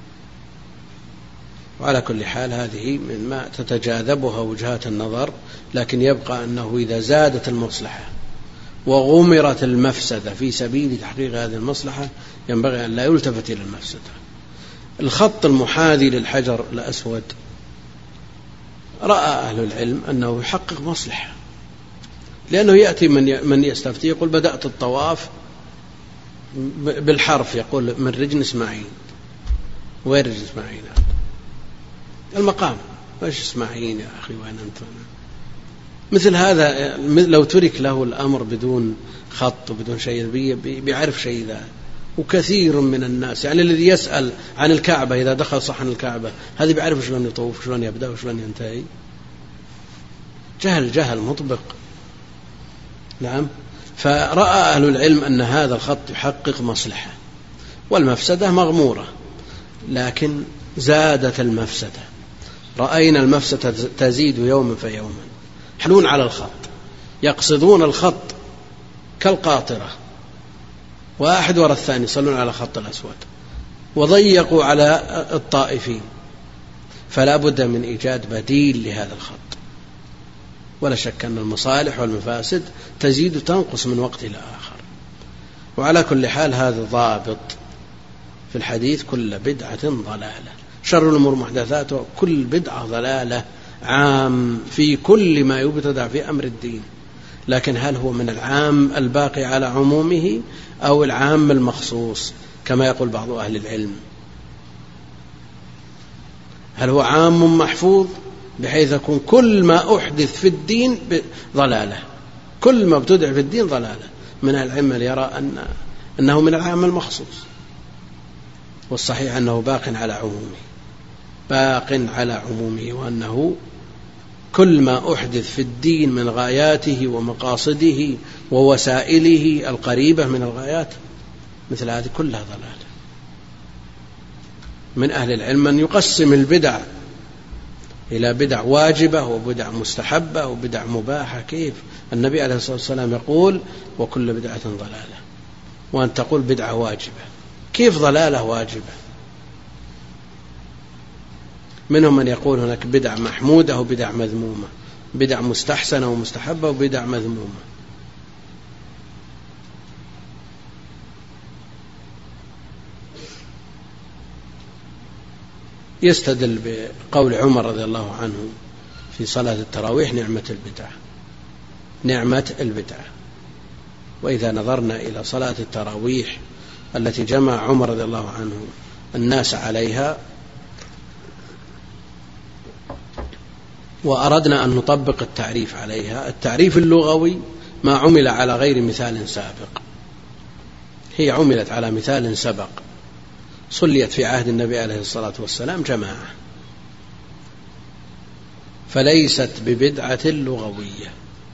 وعلى كل حال هذه مما تتجاذبها وجهات النظر، لكن يبقى أنه إذا زادت المصلحة وغمرت المفسدة في سبيل تحقيق هذه المصلحة ينبغي أن لا يلتفت إلى المفسدة. الخط المحاذي للحجر الأسود رأى أهل العلم أنه يحقق مصلحة، لأنه يأتي من من يستفتي يقول بدأت الطواف بالحرف، يقول من رجل إسماعيل، وين رجل إسماعيل؟ المقام، وإيش إسماعيل يا أخي وين أنت؟ مثل هذا لو ترك له الأمر بدون خط وبدون شيء بيعرف شيء ذا وكثير من الناس يعني الذي يسأل عن الكعبة إذا دخل صحن الكعبة هذا بيعرف شلون يطوف شلون يبدأ وشلون ينتهي. جهل جهل مطبق. نعم. فرأى أهل العلم أن هذا الخط يحقق مصلحة والمفسدة مغمورة، لكن زادت المفسدة، رأينا المفسدة تزيد يوما فيوما. يحلون على الخط، يقصدون الخط كالقاطرة، واحد وراء الثاني يصلون على خط الأسود، وضيقوا على الطائفين، فلا بد من إيجاد بديل لهذا الخط. ولا شك أن المصالح والمفاسد تزيد وتنقص من وقت إلى آخر. وعلى كل حال هذا ضابط في الحديث: كل بدعة ضلالة، شر الأمور محدثاتها، كل بدعة ضلالة، عام في كل ما يبتدع في أمر الدين. لكن هل هو من العام الباقي على عمومه أو العام المخصوص كما يقول بعض أهل العلم؟ هل هو عام محفوظ بحيث يكون كل ما أحدث في الدين ضلالة، كل ما ابتدع في الدين ضلالة؟ من العلم يرى أن أنه من العام المخصوص، والصحيح أنه باق على عمومه، باق على عمومه، وأنه كل ما أحدث في الدين من غاياته ومقاصده ووسائله القريبة من الغايات مثل هذه كلها ضلالة. من أهل العلم من يقسم البدع إلى بدع واجبة وبدع مستحبة وبدع مباحة. كيف؟ النبي عليه الصلاة والسلام يقول: وكل بدعة ضلالة، وأن تقول بدعة واجبة. كيف ضلالة واجبة؟ منهم من يقول هناك بدع محمودة وبدع مذمومة، بدع مستحسنة ومستحبة وبدع مذمومة. يستدل بقول عمر رضي الله عنه في صلاة التراويح: نعمة البدعة، نعمة البدعة. وإذا نظرنا إلى صلاة التراويح التي جمع عمر رضي الله عنه الناس عليها، وأردنا أن نطبق التعريف عليها، التعريف اللغوي ما عمل على غير مثال سابق، هي عملت على مثال سبق، صليت في عهد النبي عليه الصلاة والسلام جماعة، فليست ببدعة لغوية.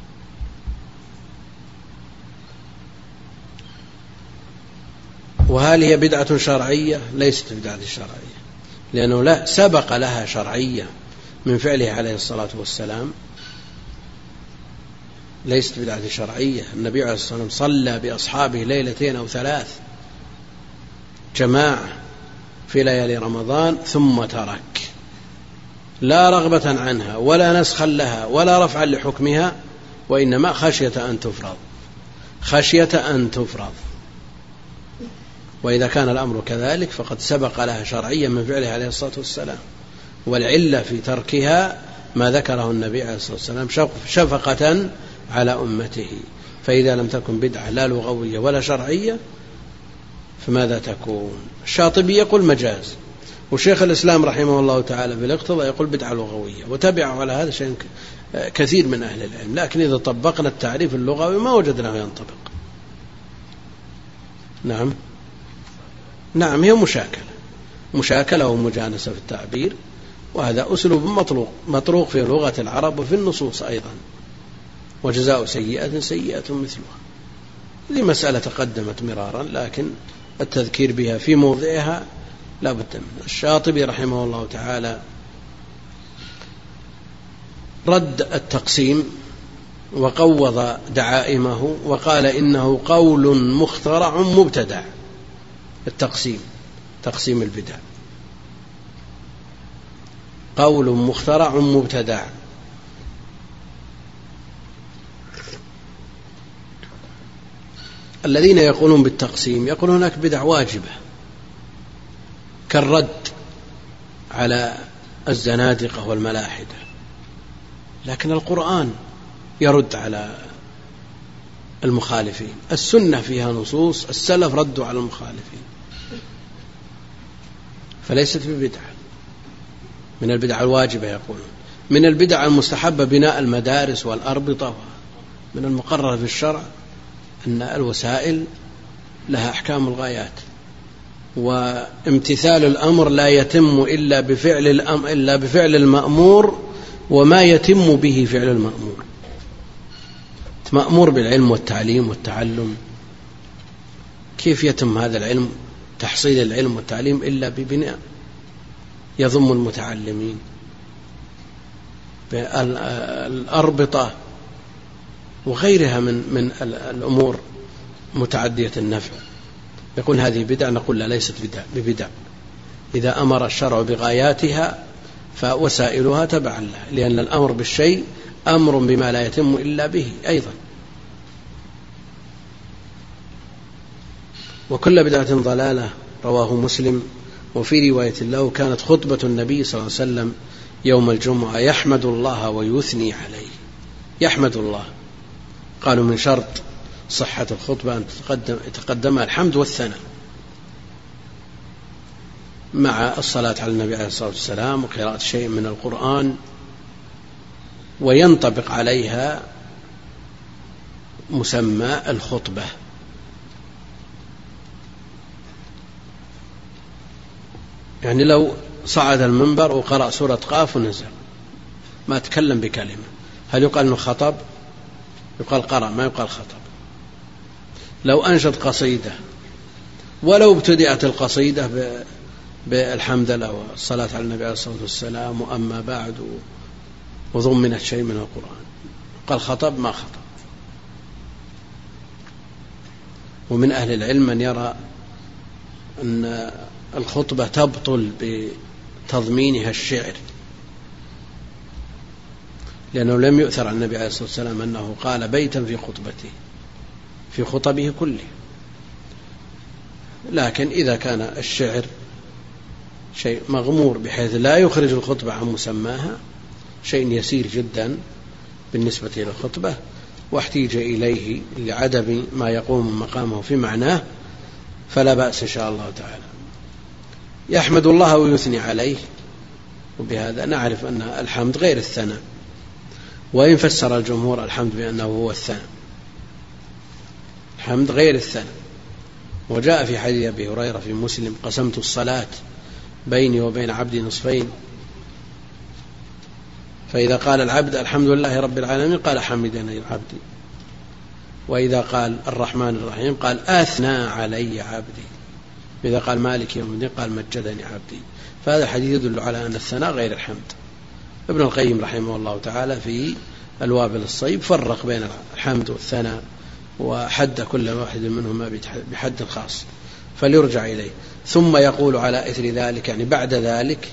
وهل هي بدعة شرعية؟ ليست بدعة شرعية، لأنه لا سبق لها شرعية من فعله عليه الصلاة والسلام، ليست بدعة شرعية. النبي عليه الصلاة والسلام صلى بأصحابه ليلتين أو ثلاث جماعة في ليالي رمضان ثم ترك، لا رغبة عنها ولا نسخا لها ولا رفعا لحكمها، وإنما خشية أن تفرض، خشية أن تفرض. وإذا كان الأمر كذلك فقد سبق لها شرعيا من فعله عليه الصلاة والسلام، والعلة في تركها ما ذكره النبي عليه الصلاة والسلام شفقة على أمته. فإذا لم تكن بدعة لا لغوية ولا شرعية فماذا تكون؟ الشاطبي يقول مجاز، وشيخ الإسلام رحمه الله تعالى بالاقتضاء يقول بدعة لغوية، وتبعه على هذا شيء كثير من أهل العلم. لكن إذا طبقنا التعريف اللغوي ما وجدناه ينطبق. نعم نعم هي مشاكلة، مشاكلة ومجانسة في التعبير، وهذا أسلوب مطروق مطروق في لغة العرب وفي النصوص أيضا. وجزاء سيئة سيئة مثلها، هذه مسألة تقدمت مرارا، لكن التذكير بها في موضعها لا بد منه. الشاطبي رحمه الله تعالى رد التقسيم وقوض دعائمه وقال إنه قول مخترع مبتدع. التقسيم، تقسيم البدع، قول مخترع مبتدع. الذين يقولون بالتقسيم يقولون هناك بدع واجبة كالرد على الزنادقة والملاحدة، لكن القرآن يرد على المخالفين، السنة فيها نصوص، السلف ردوا على المخالفين، فليست ببدعة. من البدع الواجبة يقولون. من البدع المستحبة بناء المدارس والأربطة. من المقرر في الشرع أن الوسائل لها أحكام الغايات، وامتثال الأمر لا يتم إلا بفعل الأمر إلا بفعل المأمور وما يتم به فعل المأمور. مأمور بالعلم والتعليم والتعلم، كيف يتم هذا العلم تحصيل العلم والتعليم إلا ببناء يضم المتعلمين بالأربطة وغيرها من من الأمور متعدية النفع. يقول هذه بدعة، نقول لا، ليست بدعة ببدع. إذا أمر الشرع بغاياتها فوسائلها تبعا لها، لأن الأمر بالشيء أمر بما لا يتم إلا به أيضا. وكل بدعة ضلالة. رواه مسلم. وفي رواية له كانت خطبة النبي صلى الله عليه وسلم يوم الجمعة يحمد الله ويثني عليه. يحمد الله، قالوا من شرط صحة الخطبة أن تقدم يتقدمها الحمد والثناء مع الصلاة على النبي عليه الصلاة والسلام وقراءة شيء من القرآن، وينطبق عليها مسمى الخطبة. يعني لو صعد المنبر وقرأ سورة قاف ونزل ما تكلم بكلمة، هل يقال أنه خطب؟ يقال قرأ، ما يقال خطب. لو أنشد قصيدة ولو ابتدأت القصيدة بالحمد لله والصلاة على النبي عليه الصلاة والسلام وأما بعد وضمنت شيء من القرآن، قال خطب؟ ما خطب. ومن أهل العلم من يرى أن الخطبة تبطل بتضمينها الشعر، لأنه لم يؤثر عن النبي عليه الصلاة والسلام أنه قال بيتا في خطبته في خطبه كله. لكن إذا كان الشعر شيء مغمور بحيث لا يخرج الخطبة عن مسماها، شيء يسير جدا بالنسبة إلى الخطبة، واحتيج إليه لعدم ما يقوم مقامه في معناه، فلا بأس إن شاء الله تعالى. يحمد الله ويثني عليه، وبهذا نعرف أن الحمد غير الثناء، وإن فسر الجمهور الحمد بأنه هو الثناء، الحمد غير الثناء. وجاء في حديث أبي هريرة في مسلم قسمت الصلاة بيني وبين عبدي نصفين، فإذا قال العبد الحمد لله رب العالمين قال حمدني عبدي، وإذا قال الرحمن الرحيم قال أثنى علي عبدي، وإذا قال مالك يوم الدين قال مجدني عبدي. فهذا الحديث يدل على أن الثناء غير الحمد. ابن القيم رحمه الله تعالى في الوابل الصيب فرق بين الحمد والثناء وحد كل واحد منهما بحد خاص، فليرجع إليه. ثم يقول على إثر ذلك، يعني بعد ذلك،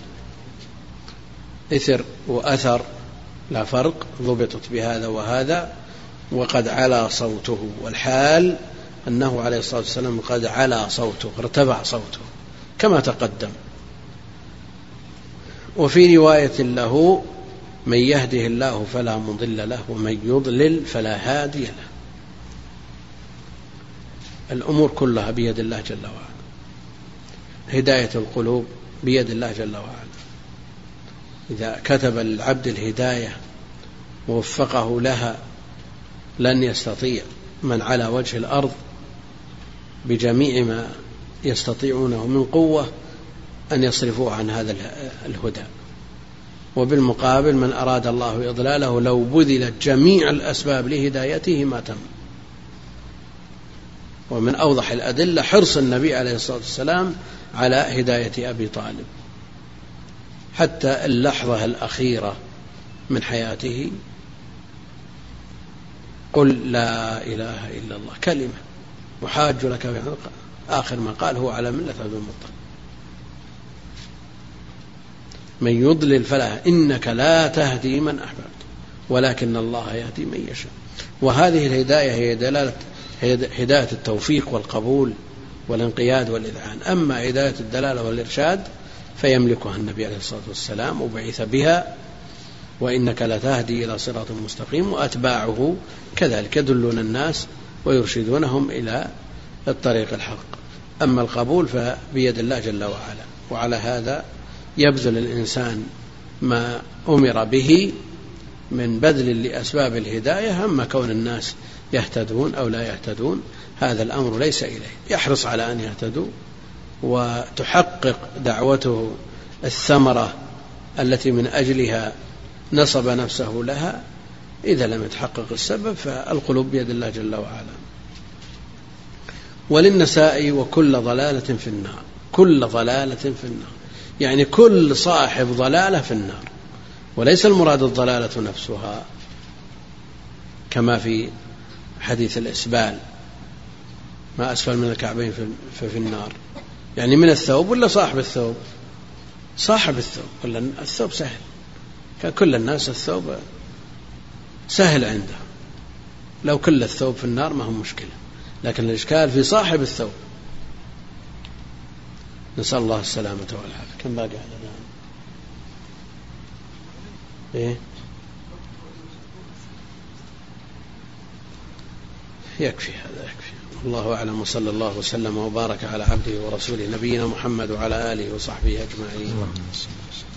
إثر وأثر لا فرق، ضبطت بهذا وهذا، وقد علا صوته، والحال أنه عليه الصلاة والسلام قد علا صوته، ارتفع صوته كما تقدم. وفي رواية له من يهده الله فلا مضل له ومن يضلل فلا هادي له. الأمور كلها بيد الله جل وعلا، هداية القلوب بيد الله جل وعلا. إذا كتب للعبد الهداية ووفقه لها لن يستطيع من على وجه الأرض بجميع ما يستطيعونه من قوة أن يصرفوه عن هذا الهدى. وبالمقابل من أراد الله إضلاله لو بذلت جميع الأسباب لهدايته ما تم. ومن أوضح الأدلة حرص النبي عليه الصلاة والسلام على هداية أبي طالب، حتى اللحظة الأخيرة من حياته قل لا إله إلا الله كلمة محاج لك، آخر ما قال هو على ملة عبد المطلب. من يضلل فلا، إنك لا تهدي من أحببت ولكن الله يهدي من يشاء. وهذه الهداية هي دلالة هداية التوفيق والقبول والانقياد والإذعان. أما هداية الدلالة والإرشاد فيملكها النبي عليه الصلاة والسلام وبعث بها، وإنك لتهدي إلى صراط مستقيم، وأتباعه كذلك يدلون الناس ويرشدونهم إلى الطريق الحق. أما القبول فبيد الله جل وعلا، وعلى هذا يبذل الإنسان ما أمر به من بذل لأسباب الهداية. أما كون الناس يهتدون أو لا يهتدون هذا الأمر ليس إليه، يحرص على أن يهتدوا وتحقق دعوته الثمرة التي من أجلها نصب نفسه لها. إذا لم يتحقق السبب فالقلوب بيد الله جل وعلا. وللنساء وكل ضلالة في النار. كل ضلالة في النار يعني كل صاحب ضلالة في النار، وليس المراد الضلالة نفسها كما في حديث الإسبال، ما أسفل من الكعبين ففي النار، يعني من الثوب ولا صاحب الثوب؟ صاحب الثوب. كل الثوب سهل، كل الناس الثوب سهل عنده، لو كل الثوب في النار ما هو مشكلة، لكن الإشكال في صاحب الثوب. نسأل الله السلامة والعافية. كم باقي على الآن؟ إيه؟ يكفي هذا، يكفي. الله أعلم، وصلى الله وسلم وبارك على عبده ورسوله نبينا محمد وعلى آله وصحبه أجمعين.